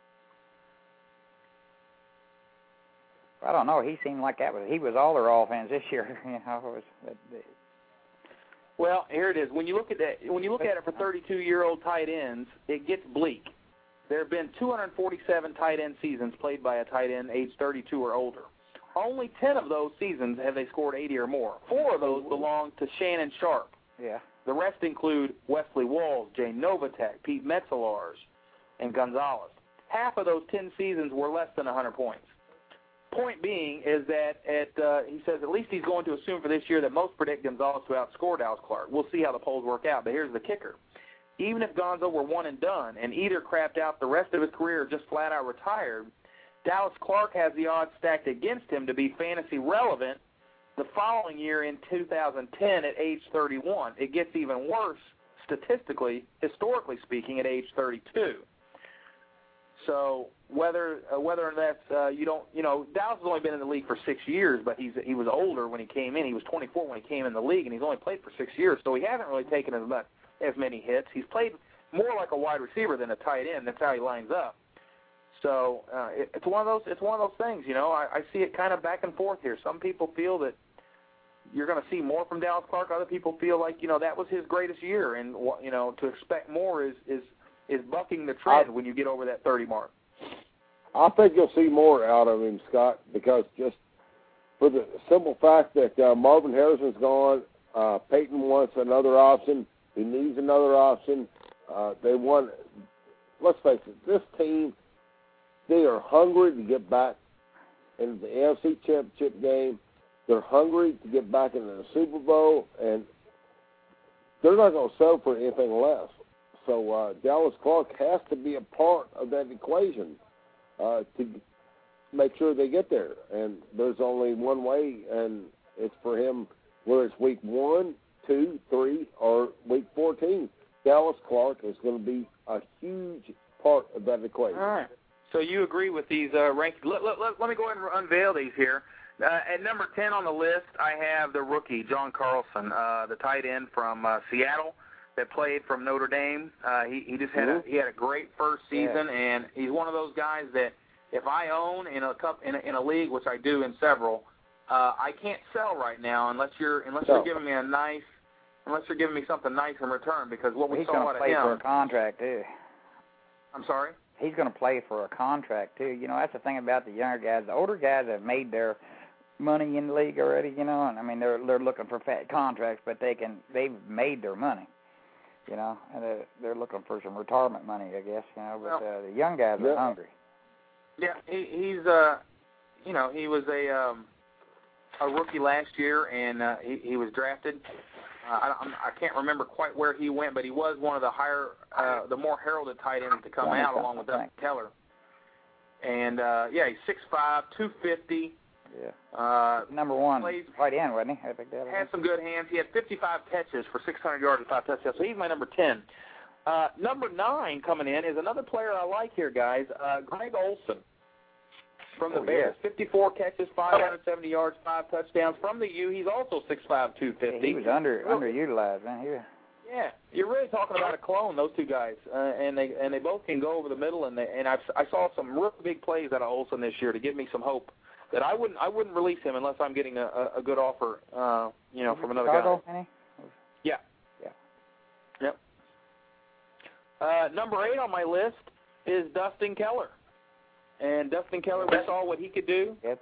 [SPEAKER 6] I don't know. He seemed like that was he was all their offense this year. You know, it was, it, it,
[SPEAKER 4] Well, here it is. When you look at that, when you look at it for thirty-two-year-old tight ends, it gets bleak. There have been two hundred forty-seven tight end seasons played by a tight end age thirty-two or older. Only ten of those seasons have they scored eighty or more. Four of those belong to Shannon Sharp.
[SPEAKER 6] Yeah.
[SPEAKER 4] The rest include Wesley Walls, Jay Novotek, Pete Metzelaars, and Gonzalez. Half of those ten seasons were less than one hundred points. Point being is that at uh, he says at least he's going to assume for this year that most predict Gonzalez to outscore Dallas Clark. We'll see how the polls work out, but here's the kicker. Even if Gonzo were one and done and either crapped out the rest of his career or just flat out retired, Dallas Clark has the odds stacked against him to be fantasy relevant the following year in two thousand ten at age thirty-one. It gets even worse statistically, historically speaking, at age thirty-two. So whether uh, whether that's uh, you don't you know Dallas has only been in the league for six years, but he's he was older when he came in. He was twenty-four when he came in the league, and he's only played for six years. So he hasn't really taken as much as many hits. He's played more like a wide receiver than a tight end. That's how he lines up. So uh, it, it's one of those it's one of those things. You know, I, I see it kind of back and forth here. Some people feel that you're going to see more from Dallas Clark. Other people feel like you know that was his greatest year, and you know to expect more is is is bucking the trend I, when you get over that thirty mark.
[SPEAKER 5] I think you'll see more out of him, Scott, because just for the simple fact that uh, Marvin Harrison's gone, uh, Peyton wants another option. He needs another option. Uh, they want. Let's face it, this team, they are hungry to get back into the A F C Championship game. They're hungry to get back into the Super Bowl, and they're not going to settle for anything less. So uh, Dallas Clark has to be a part of that equation uh, to make sure they get there. And there's only one way, and it's for him, whether it's week one, two, three, or week fourteen. Dallas Clark is going to be a huge part of that equation.
[SPEAKER 4] All right. So you agree with these uh, rankings. Let, let, let, let me go ahead and unveil these here. Uh, at number ten on the list, I have the rookie, John Carlson, uh, the tight end from uh, Seattle that played from Notre Dame. Uh, he, he just had a, he had a great first season, yeah. And he's one of those guys that if I own in a cup in a, in a league, which I do in several, uh, I can't sell right now unless you're unless no. you're giving me a nice unless you're giving me something nice in return, because what we
[SPEAKER 6] he's
[SPEAKER 4] saw
[SPEAKER 6] gonna
[SPEAKER 4] out of
[SPEAKER 6] play
[SPEAKER 4] him.
[SPEAKER 6] for a contract too.
[SPEAKER 4] I'm sorry.
[SPEAKER 6] He's going to play for a contract too. You know, that's the thing about the younger guys. The older guys have made their money in the league already. You know, and I mean they're they're looking for fat contracts, but they can they've made their money. You know, and they're, they're looking for some retirement money, I guess. You know, but
[SPEAKER 4] well,
[SPEAKER 6] uh, the young guys
[SPEAKER 5] yeah.
[SPEAKER 6] are hungry.
[SPEAKER 4] Yeah, he, he's uh, you know, he was a um, a rookie last year, and uh, he he was drafted. Uh, I, I can't remember quite where he went, but he was one of the higher, uh, the more heralded tight ends to come out, along with Dustin Keller. And uh, yeah, he's six five, two fifty.
[SPEAKER 6] Yeah.
[SPEAKER 4] Uh,
[SPEAKER 6] Number one
[SPEAKER 4] plays,
[SPEAKER 6] tight end, wasn't he? I think that
[SPEAKER 4] had some good hands. He had fifty-five catches for six hundred yards and five touchdowns. So he's my number ten. Uh, number nine coming in is another player I like here, guys, uh, Greg Olson from the
[SPEAKER 6] oh,
[SPEAKER 4] Bears.
[SPEAKER 6] Yeah.
[SPEAKER 4] fifty-four catches, five hundred seventy yards, five touchdowns. From the U, he's also six five, two fifty.
[SPEAKER 6] Yeah, he was under underutilized, man. He was,
[SPEAKER 4] Yeah, you're really talking about a clone, those two guys, uh, and they and they both can go over the middle. And they, and I I saw some real big plays out of Olsen this year to give me some hope that I wouldn't I wouldn't release him unless I'm getting a, a, a good offer, uh, you know, from another
[SPEAKER 6] Chicago,
[SPEAKER 4] guy.
[SPEAKER 6] Any?
[SPEAKER 4] Yeah.
[SPEAKER 6] Yeah.
[SPEAKER 4] Yep. Uh, number eight on my list is Dustin Keller, and Dustin Keller, we saw what he could do.
[SPEAKER 6] Yep.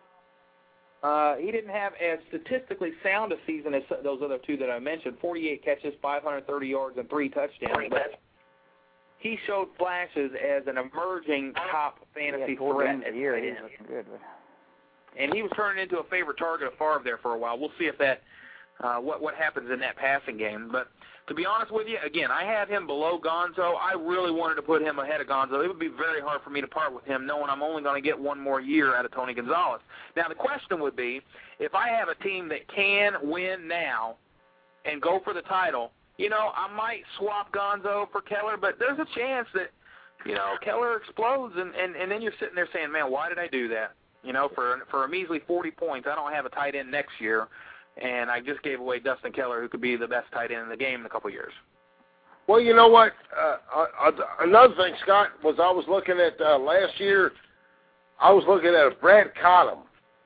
[SPEAKER 4] Uh, he didn't have as statistically sound a season as those other two that I mentioned, forty-eight catches, five hundred thirty yards, and three touchdowns. But he showed flashes as an emerging top fantasy
[SPEAKER 6] yeah, toward
[SPEAKER 4] threat.
[SPEAKER 6] the end of the year, he was looking good. But...
[SPEAKER 4] And he was turning into a favorite target of Favre there for a while. We'll see if that uh, what what happens in that passing game. But to be honest with you, again, I have him below Gonzo. I really wanted to put him ahead of Gonzo. It would be very hard for me to part with him, knowing I'm only going to get one more year out of Tony Gonzalez. Now, the question would be, if I have a team that can win now and go for the title, you know, I might swap Gonzo for Keller, but there's a chance that, you know, Keller explodes, and, and, and then you're sitting there saying, man, why did I do that? You know, for for a measly forty points, I don't have a tight end next year, and I just gave away Dustin Keller, who could be the best tight end in the game in a couple of years.
[SPEAKER 5] Well, you know what? Uh, uh, another thing, Scott, was I was looking at uh, last year, I was looking at Brad Cottom.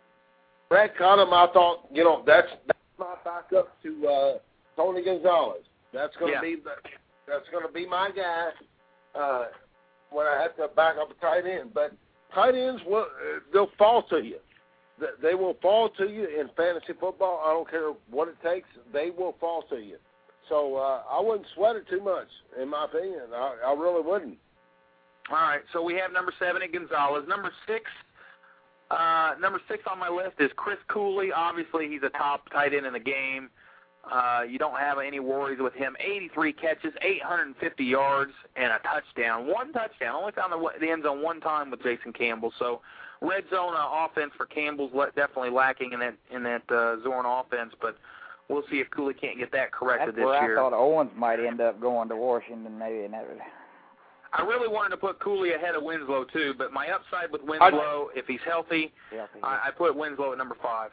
[SPEAKER 5] Brad Cottom, I thought, you know, that's, that's my backup to uh, Tony Gonzalez. That's going to
[SPEAKER 4] Yeah.
[SPEAKER 5] be the, that's going to be my guy uh, when I have to back up a tight end. But tight ends, will, uh, they'll fall to you. They will fall to you in fantasy football. I don't care what it takes. They will fall to you. So uh, I wouldn't sweat it too much, in my opinion. I, I really wouldn't.
[SPEAKER 4] All right, so we have number seven at Gonzalez. Number six, uh, number six on my list is Chris Cooley. Obviously, he's a top tight end in the game. Uh, you don't have any worries with him. eighty-three catches, eight hundred fifty yards, and a touchdown. One touchdown. Only found the, the end zone one time with Jason Campbell. So red zone uh, offense for Campbell's definitely lacking in that in that uh, Zorn offense. But we'll see if Cooley can't get that corrected
[SPEAKER 6] That's
[SPEAKER 4] this
[SPEAKER 6] where
[SPEAKER 4] year.
[SPEAKER 6] I thought Owens might end up going to Washington, maybe. And that would...
[SPEAKER 4] I really wanted to put Cooley ahead of Winslow too, but my upside with Winslow, if he's healthy,
[SPEAKER 6] Healthy, yeah.
[SPEAKER 4] I, I put Winslow at number five.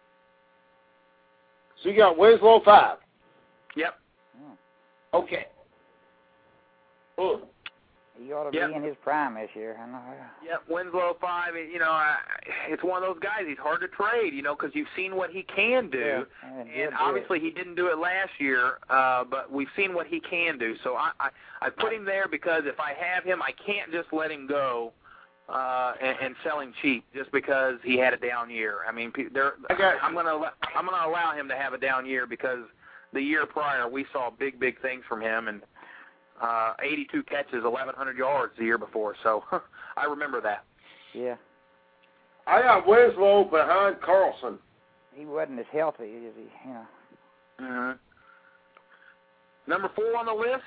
[SPEAKER 5] So you got Winslow five.
[SPEAKER 4] Yep.
[SPEAKER 5] Okay. Ooh.
[SPEAKER 6] He ought to
[SPEAKER 4] Yep.
[SPEAKER 6] be in his prime this year. I know.
[SPEAKER 4] Yep, Winslow five. You know, I, it's one of those guys. He's hard to trade, you know, because you've seen what he can do,
[SPEAKER 6] Yeah, and
[SPEAKER 4] and
[SPEAKER 6] he'll do
[SPEAKER 4] obviously he didn't do it last year. Uh, but we've seen what he can do. So I, I, I put him there because if I have him, I can't just let him go uh, and, and sell him cheap just because he had a down year. I mean, there. I'm gonna I'm gonna allow him to have a down year because the year prior we saw big big things from him and. Uh, eighty-two catches, eleven hundred yards the year before, so I remember that.
[SPEAKER 6] Yeah.
[SPEAKER 5] I got Winslow behind Carlson.
[SPEAKER 6] He wasn't as healthy as he, you know.
[SPEAKER 4] Mm-hmm. Number four on the list,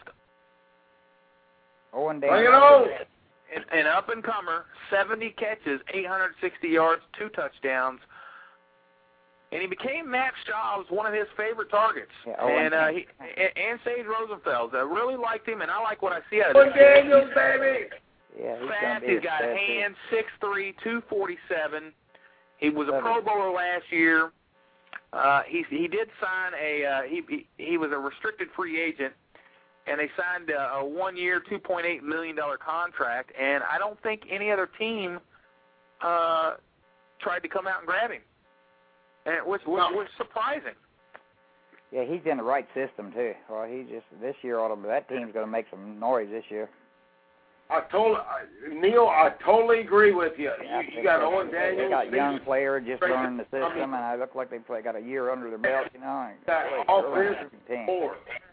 [SPEAKER 6] Owen
[SPEAKER 5] Bring it
[SPEAKER 6] Daniels.
[SPEAKER 5] on.
[SPEAKER 4] an, an up-and-comer, seventy catches, eight hundred sixty yards, two touchdowns, and he became Max Jobs one of his favorite targets.
[SPEAKER 6] Yeah, Owen
[SPEAKER 4] and uh, he and, and Sage Rosenfeld. I really liked him, and I like what I see out of
[SPEAKER 5] Owen
[SPEAKER 4] him.
[SPEAKER 5] Daniels, baby.
[SPEAKER 6] Yeah, he's
[SPEAKER 4] Fast.
[SPEAKER 6] gonna be
[SPEAKER 4] He's
[SPEAKER 6] a
[SPEAKER 4] got
[SPEAKER 6] fast
[SPEAKER 4] hands, six three, two forty-seven. He was a
[SPEAKER 6] Love
[SPEAKER 4] Pro
[SPEAKER 6] it.
[SPEAKER 4] Bowler last year. Uh, he he did sign a uh, he, he he was a restricted free agent, and they signed a, a one-year, two point eight million dollar contract. And I don't think any other team uh, tried to come out and grab him, and it was was, was surprising.
[SPEAKER 6] Yeah, he's in the right system too. Well, he just this year ought to, that team's going to make some noise this year.
[SPEAKER 5] I told I, Neil, I totally agree with you.
[SPEAKER 6] Yeah,
[SPEAKER 5] you, you got Owen
[SPEAKER 6] they,
[SPEAKER 5] Daniels.
[SPEAKER 6] They got young
[SPEAKER 5] Steve-
[SPEAKER 6] player just
[SPEAKER 5] Frank-
[SPEAKER 6] learning the system,
[SPEAKER 5] I mean-
[SPEAKER 6] and I look like they play, got a year under their belt, you know. And
[SPEAKER 5] That
[SPEAKER 6] really, really
[SPEAKER 5] offensive
[SPEAKER 6] good team.
[SPEAKER 5] score.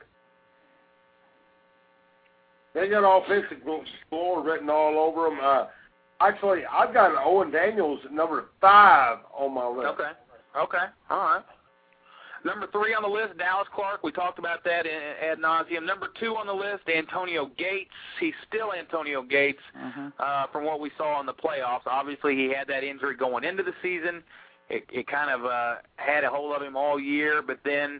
[SPEAKER 5] They got offensive score written all over them. Uh, actually, I've got Owen Daniels at number five on my list.
[SPEAKER 4] Okay. Okay. All right. Number three on the list, Dallas Clark. We talked about that ad nauseum. Number two on the list, Antonio Gates. He's still Antonio Gates
[SPEAKER 6] Mhm.
[SPEAKER 4] uh, from what we saw in the playoffs. Obviously, he had that injury going into the season. It, it kind of uh, had a hold of him all year, but then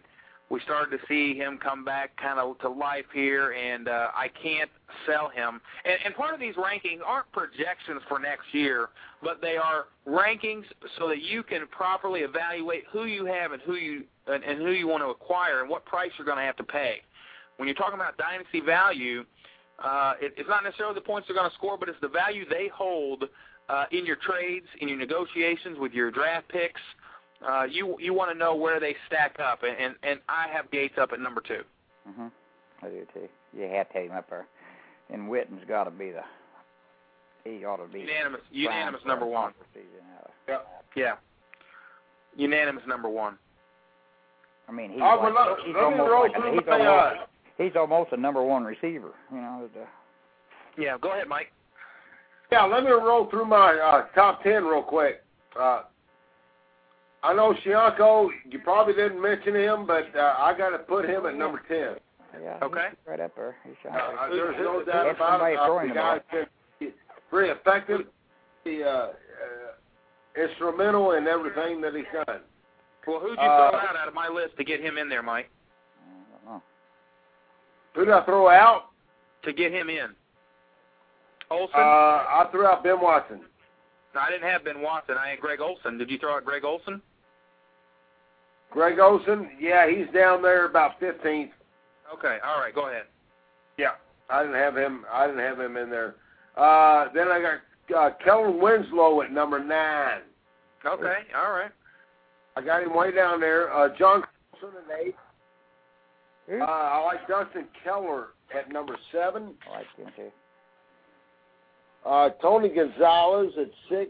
[SPEAKER 4] we started to see him come back kind of to life here, and uh, I can't sell him. And, and part of these rankings aren't projections for next year, but they are rankings so that you can properly evaluate who you have and who you and, and who you want to acquire and what price you're going to have to pay. When you're talking about dynasty value, uh, it, it's not necessarily the points they're going to score, but it's the value they hold uh, in your trades, in your negotiations with your draft picks. Uh, you you want to know where they stack up, and, and, and I have Gates up at number two.
[SPEAKER 6] Mm-hmm. I do too. You have to have him up there. And Witten's got to be the, he ought to be.
[SPEAKER 4] Unanimous, unanimous number one.
[SPEAKER 5] Yeah.
[SPEAKER 4] Yeah. Unanimous number one.
[SPEAKER 6] I mean, he's,
[SPEAKER 5] Oh,
[SPEAKER 6] like,
[SPEAKER 5] well,
[SPEAKER 6] he's,
[SPEAKER 5] let me
[SPEAKER 6] almost
[SPEAKER 5] roll
[SPEAKER 6] like,
[SPEAKER 5] through
[SPEAKER 6] he's,
[SPEAKER 5] the,
[SPEAKER 6] almost,
[SPEAKER 5] uh,
[SPEAKER 6] he's almost a number one receiver, you know. The,
[SPEAKER 4] Yeah, go ahead, Mike.
[SPEAKER 5] Yeah, let me roll through my uh, top ten real quick. Uh, I know Shianko, you probably didn't mention him, but uh, I got to put him at number ten.
[SPEAKER 6] Yeah,
[SPEAKER 4] Okay.
[SPEAKER 6] he's right up there. He's
[SPEAKER 5] Uh,
[SPEAKER 6] shot.
[SPEAKER 5] uh, there's no doubt
[SPEAKER 6] That's
[SPEAKER 5] about
[SPEAKER 6] somebody
[SPEAKER 5] it. Uh,
[SPEAKER 6] throwing
[SPEAKER 5] the
[SPEAKER 6] the
[SPEAKER 5] guy's been very effective, the, uh, uh, instrumental in everything that he's done.
[SPEAKER 4] Well, who'd you
[SPEAKER 5] Uh,
[SPEAKER 4] throw out out of my list to get him in there, Mike?
[SPEAKER 6] I don't know.
[SPEAKER 5] Who did I throw out?
[SPEAKER 4] To get him in? Olsen?
[SPEAKER 5] Uh, I threw out Ben Watson.
[SPEAKER 4] No, I didn't have Ben Watson. I had Greg Olsen. Did you throw out Greg Olsen?
[SPEAKER 5] Greg Olsen, yeah, he's down there about fifteenth.
[SPEAKER 4] Okay, all right, go ahead.
[SPEAKER 5] Yeah, I didn't have him. I didn't have him in there. Uh, then I got uh, Kellen Winslow at number nine.
[SPEAKER 4] Okay, all right.
[SPEAKER 5] I got him way down there. Uh, John Carlson at eight.
[SPEAKER 6] Who?
[SPEAKER 5] Uh, I like Dustin Keller at number seven.
[SPEAKER 6] I like him too.
[SPEAKER 5] Uh, Tony Gonzalez at six.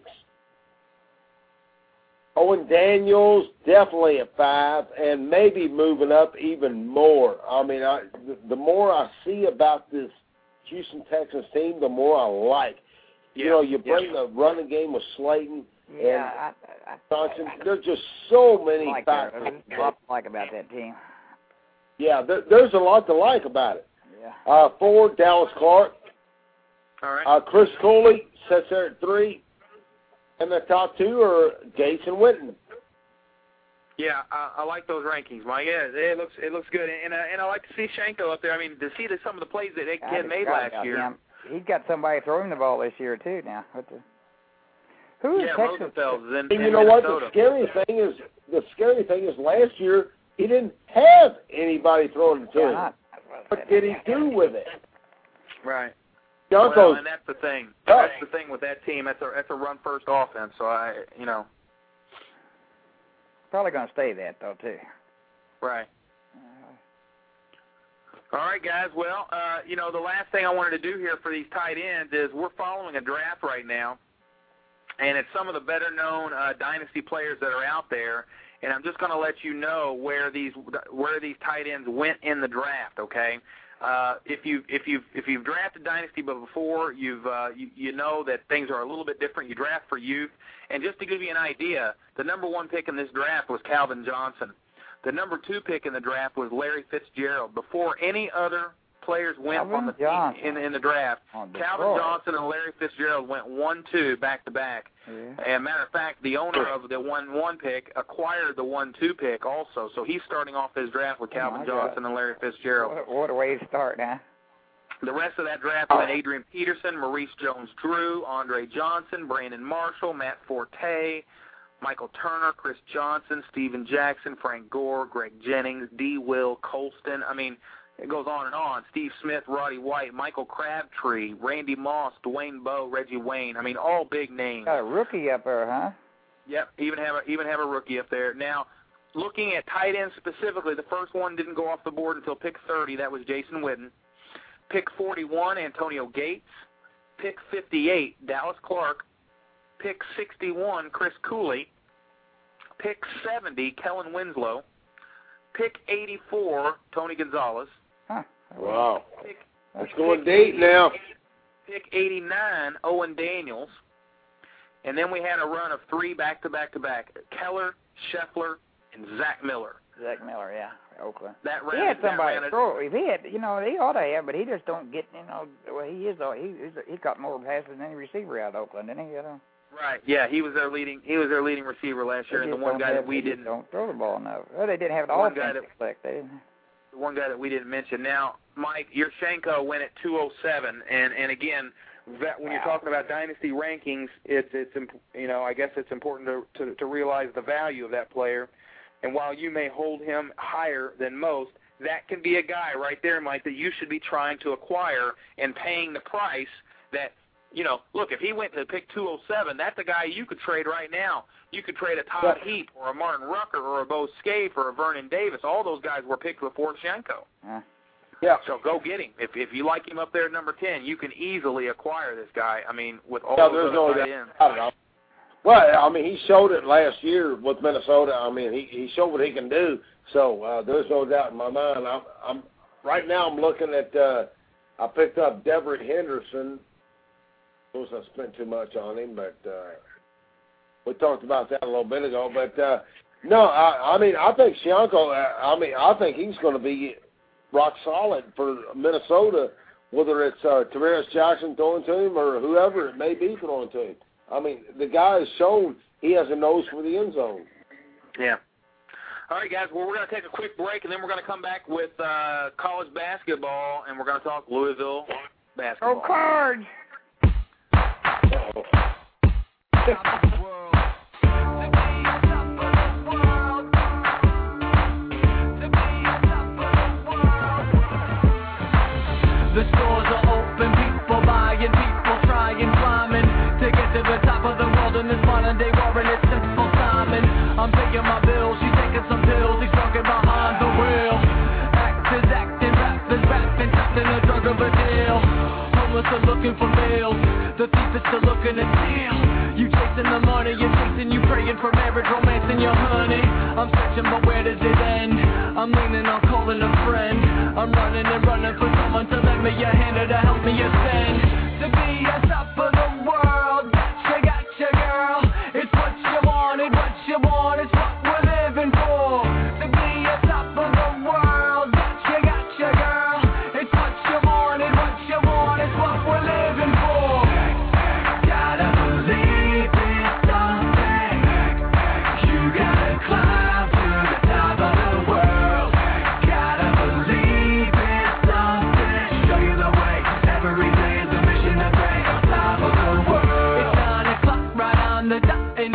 [SPEAKER 5] Owen Daniels definitely at five, and maybe moving up even more. I mean, I, the, the more I see about this Houston Texans team, the more I like.
[SPEAKER 4] Yeah,
[SPEAKER 5] You know, you bring
[SPEAKER 4] yeah.
[SPEAKER 5] the running game with Slayton
[SPEAKER 6] Yeah,
[SPEAKER 5] and
[SPEAKER 6] I, I,
[SPEAKER 5] Johnson.
[SPEAKER 6] I,
[SPEAKER 5] There's just so
[SPEAKER 6] I
[SPEAKER 5] many
[SPEAKER 6] like that.
[SPEAKER 5] factors.
[SPEAKER 6] There's a lot to like about that team.
[SPEAKER 5] Yeah, there, there's a lot to like about it.
[SPEAKER 6] Yeah.
[SPEAKER 5] Uh, four, Dallas Clark.
[SPEAKER 4] All right.
[SPEAKER 5] Uh, Chris Cooley sits there at three. And the top two are Gates and Witten.
[SPEAKER 4] Yeah, I, I like those rankings, Mike. Yeah, it looks it looks good, and uh, and I like to see Shanko up there. I mean, to see the, some of the plays that that
[SPEAKER 6] I
[SPEAKER 4] kid
[SPEAKER 6] just
[SPEAKER 4] made
[SPEAKER 6] forgot
[SPEAKER 4] last
[SPEAKER 6] about
[SPEAKER 4] year.
[SPEAKER 6] him. He's got somebody throwing the ball this year too. Now, what the? Who is
[SPEAKER 4] Yeah,
[SPEAKER 6] Texas?
[SPEAKER 4] Rosenfeld is in,
[SPEAKER 5] And
[SPEAKER 4] in
[SPEAKER 5] you know what? The
[SPEAKER 4] Minnesota.
[SPEAKER 5] scary thing is, the scary thing is, last year he didn't have anybody throwing it to
[SPEAKER 6] Why
[SPEAKER 5] him.
[SPEAKER 6] not?
[SPEAKER 5] What did he do with it?
[SPEAKER 4] Right.
[SPEAKER 5] Jonko's
[SPEAKER 4] Well, and that's the thing.
[SPEAKER 5] tough.
[SPEAKER 4] That's the thing with that team. That's a that's a run first offense. So I, you know.
[SPEAKER 6] Probably going to stay that though too.
[SPEAKER 4] Right. All right, guys. Well, uh, you know, the last thing I wanted to do here for these tight ends is we're following a draft right now, and it's some of the better-known uh, dynasty players that are out there. And I'm just going to let you know where these where these tight ends went in the draft. Okay. Uh, if you if you if you've drafted dynasty before, you've uh, you, you know that things are a little bit different. You draft for youth, and just to give you an idea, the number one pick in this draft was Calvin Johnson. The number two pick in the draft was Larry Fitzgerald. Before any other players went
[SPEAKER 6] Calvin
[SPEAKER 4] on the
[SPEAKER 6] Johnson.
[SPEAKER 4] in, in the draft,
[SPEAKER 6] On
[SPEAKER 4] Calvin
[SPEAKER 6] Detroit.
[SPEAKER 4] Johnson and Larry Fitzgerald went one two back to back.
[SPEAKER 6] Yeah.
[SPEAKER 4] And matter of fact, the owner of the one one pick acquired the one two pick also. So he's starting off his draft with Calvin
[SPEAKER 6] my God.
[SPEAKER 4] Johnson and Larry Fitzgerald.
[SPEAKER 6] What, what a way to start, huh?
[SPEAKER 4] The rest of that draft went Adrian Peterson, Maurice Jones-Drew, Andre Johnson, Brandon Marshall, Matt Forte, Michael Turner, Chris Johnson, Steven Jackson, Frank Gore, Greg Jennings, D. Will Colston. I mean, it goes on and on. Steve Smith, Roddy White, Michael Crabtree, Randy Moss, Dwayne Bowe, Reggie Wayne. I mean, all big names.
[SPEAKER 6] Got a rookie up there, huh?
[SPEAKER 4] Yep, even have a, even have a rookie up there. Now, looking at tight ends specifically, the first one didn't go off the board until pick thirty. That was Jason Witten. Pick forty-one, Antonio Gates. Pick fifty-eight, Dallas Clark. Pick sixty-one, Chris Cooley. Pick seventy, Kellen Winslow. Pick eighty-four, Tony Gonzalez.
[SPEAKER 6] Huh.
[SPEAKER 5] Wow.
[SPEAKER 4] Pick,
[SPEAKER 5] It's going deep now.
[SPEAKER 4] pick eighty-nine, Owen Daniels. And then we had a run of three back-to-back-to-back, Keller, Scheffler, and Zach Miller.
[SPEAKER 6] Zach Miller, yeah, Oakland.
[SPEAKER 4] That
[SPEAKER 6] He
[SPEAKER 4] ran,
[SPEAKER 6] had
[SPEAKER 4] that
[SPEAKER 6] somebody
[SPEAKER 4] ran
[SPEAKER 6] to
[SPEAKER 4] a-
[SPEAKER 6] throw. If he had, you know, he ought to have, but he just don't get, you know, well, he is, though. He he's, he got more passes than any receiver out of Oakland, didn't he? You know?
[SPEAKER 4] Right. Yeah, he was their leading. He was their leading receiver last year, and the one guy that we didn't
[SPEAKER 6] don't throw the ball enough. Well, they didn't have an
[SPEAKER 4] one guy
[SPEAKER 6] offensive flex. They didn't.
[SPEAKER 4] The one guy that we didn't mention. Now, Mike, Yurchenko went at two oh seven, and and again, that when
[SPEAKER 6] wow.
[SPEAKER 4] you're talking about dynasty rankings, it's it's you know I guess it's important to, to to realize the value of that player, and while you may hold him higher than most, that can be a guy right there, Mike, that you should be trying to acquire and paying the price that. You know, look, if he went to pick two oh seven, that's a guy you could trade right now. You could trade a Todd Heap or a Martin Rucker or a Bo Scaife or a Vernon Davis. All those guys were picked before Yurchenko.
[SPEAKER 6] Yeah.
[SPEAKER 4] Yeah. So go get him. If if you like him up there at number ten, you can easily acquire this guy. I mean, with all
[SPEAKER 5] yeah,
[SPEAKER 4] those
[SPEAKER 5] no
[SPEAKER 4] other tight ends.
[SPEAKER 5] I don't know. Well, I mean, he showed it last year with Minnesota. I mean, he he showed what he can do. So uh, there's no doubt in my mind. I'm, I'm right now. I'm looking at. Uh, I picked up Deverett Henderson. Of course, I spent too much on him, but uh, we talked about that a little bit ago. But uh, no, I, I mean, I think Yurchenko. I mean, I think he's going to be rock solid for Minnesota, whether it's uh, Tavares Jackson throwing to him or whoever it may be throwing to him. I mean, the guy has shown he has a nose for the end zone.
[SPEAKER 4] Yeah. All right, guys. Well, we're going to take a quick break, and then we're going to come back with uh, college basketball, and we're going to talk Louisville basketball.
[SPEAKER 6] Oh, Cards!
[SPEAKER 7] The stores are open, people buying, people trying, climbing to get to the top of the world in this modern day war, and it's simple timing. I'm paying my bills, she's taking some pills, he's walking behind the wheel. Actors acting, rappers rapping, something a drug of a deal. Homeless are looking for meals, the thief is still looking to steal. You chasing the money, you're chasing, you praying for marriage, romance, and your honey. I'm searching, but where does it end? I'm leaning on calling a friend. I'm running and running for someone to lend me a hand or to help me ascend. To be a top of the world, gotcha, gotcha, girl. It's what you wanted, what you want, it's what we're living for. To be a top of the world, gotcha, gotcha, girl. It's what you wanted, what you want, it's what we're living for. Gotta believe in something. You gotta climb to the top of the world. Gotta believe in something. Show you the way. Every day is a mission to bring on top of the world. It's nine o'clock right on the dot. And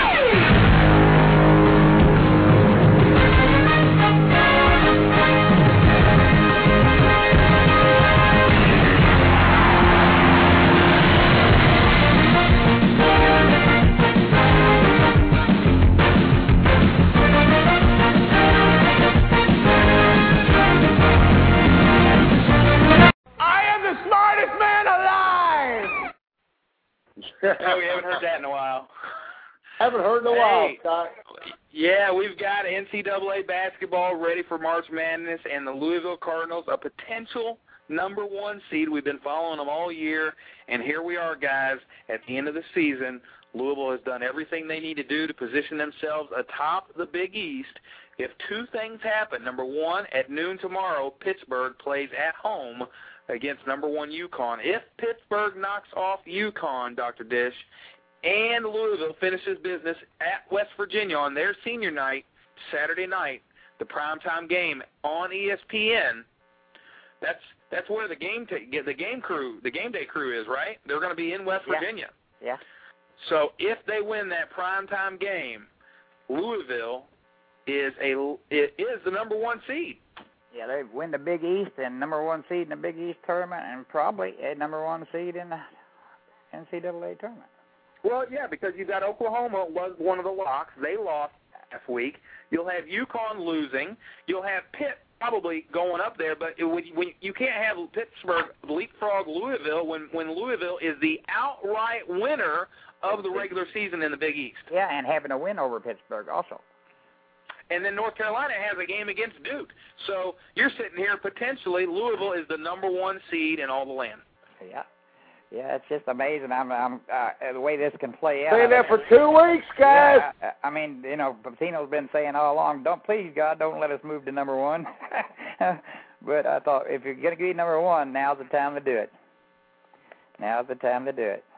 [SPEAKER 4] Oh, we haven't heard that in a while.
[SPEAKER 5] Haven't heard in a while,
[SPEAKER 4] Hey.
[SPEAKER 5] Scott.
[SPEAKER 4] Yeah, we've got N C double A basketball ready for March Madness, and the Louisville Cardinals, a potential number one seed. We've been following them all year, and here we are, guys, at the end of the season. Louisville has done everything they need to do to position themselves atop the Big East. If two things happen, number one, at noon tomorrow, Pittsburgh plays at home against number one UConn. If Pittsburgh knocks off UConn, Doctor Dish, and Louisville finishes business at West Virginia on their senior night, Saturday night, the primetime game on E S P N, that's that's where the game ta- the game crew, the game day crew is, right? They're going to be in West
[SPEAKER 6] Yeah.
[SPEAKER 4] Virginia.
[SPEAKER 6] Yeah.
[SPEAKER 4] So if they win that primetime game, Louisville is a it is the number one seed.
[SPEAKER 6] Yeah, they win the Big East and number one seed in the Big East tournament, and probably a number one seed in the N C double A tournament.
[SPEAKER 4] Well, yeah, because you've got Oklahoma was one of the locks. They lost last week. You'll have UConn losing. You'll have Pitt probably going up there, but it, when, when you can't have Pittsburgh leapfrog Louisville when, when Louisville is the outright winner of the regular season in the Big East.
[SPEAKER 6] Yeah, and having a win over Pittsburgh also.
[SPEAKER 4] And then North Carolina has a game against Duke. So you're sitting here potentially Louisville is the number one seed in all the land.
[SPEAKER 6] Yeah. Yeah, it's just amazing. I'm, I'm uh, the way this can play out.
[SPEAKER 5] Been there for two weeks, guys.
[SPEAKER 6] Yeah, I, I mean, you know, Patino's been saying all along, "Don't please God, don't let us move to number one." But I thought, if you're going to be number one, now's the time to do it. Now's the time to do it.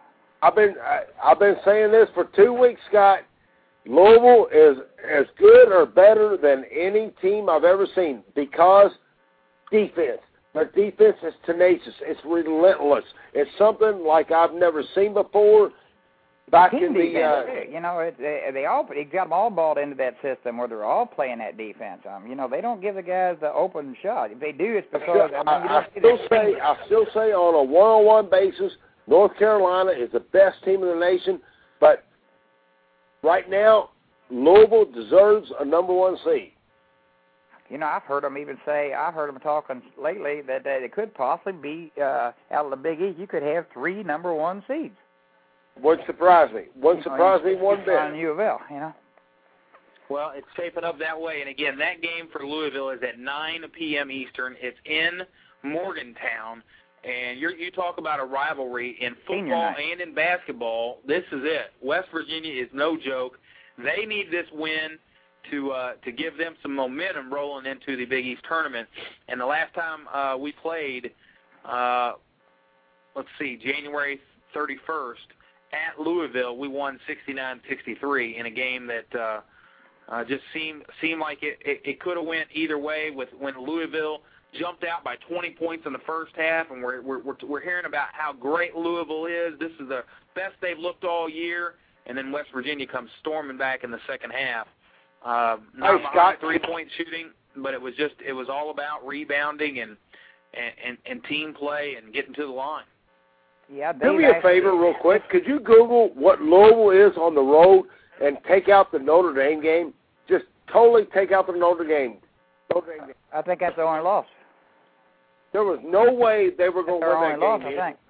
[SPEAKER 5] I've been I, I've been saying this for two weeks, Scott. Louisville is as good or better than any team I've ever seen because defense. Their defense is tenacious. It's relentless. It's something like I've never seen before. Back in the, uh,
[SPEAKER 6] you know, it, they, they all they got them all balled into that system where they're all playing that defense. Um, you know, they don't give the guys the open shot. If they do, it's because
[SPEAKER 5] I,
[SPEAKER 6] I, mean,
[SPEAKER 5] I, I still say I still say on a one-on-one basis, North Carolina is the best team in the nation. But right now, Louisville deserves a number one seed.
[SPEAKER 6] You know, I've heard them even say, I've heard them talking lately that they could possibly be uh, out of the Big East. You could have three number one seeds.
[SPEAKER 5] Wouldn't surprise me. Wouldn't surprise me one bit.
[SPEAKER 6] On U of L, you know.
[SPEAKER 4] Well, it's shaping up that way. And, again, that game for Louisville is at nine p.m. Eastern. It's in Morgantown. And you're, you talk about a rivalry in football and in basketball. This is it. West Virginia is no joke. They need this win to uh, to give them some momentum rolling into the Big East tournament. And the last time uh, we played, uh, let's see, January thirty-first, at Louisville, we won sixty-nine sixty-three in a game that uh, uh, just seemed seemed like it, it, it could have went either way. With when Louisville jumped out by twenty points in the first half, and we're we're we're, we're hearing about how great Louisville is. This is the best they've looked all year, and then West Virginia comes storming back in the second half. Uh, not
[SPEAKER 5] hey, Scott,
[SPEAKER 4] three-point shooting, but it was just it was all about rebounding and and, and, and team play and getting to the line.
[SPEAKER 6] Yeah,
[SPEAKER 5] do me a favor real quick. Could you Google what Louisville is on the road and take out the Notre Dame game? Just totally take out the Notre Dame. Notre Dame game.
[SPEAKER 6] I think that's the only loss.
[SPEAKER 5] There was no way they were going to win that game.
[SPEAKER 6] Loss, I think.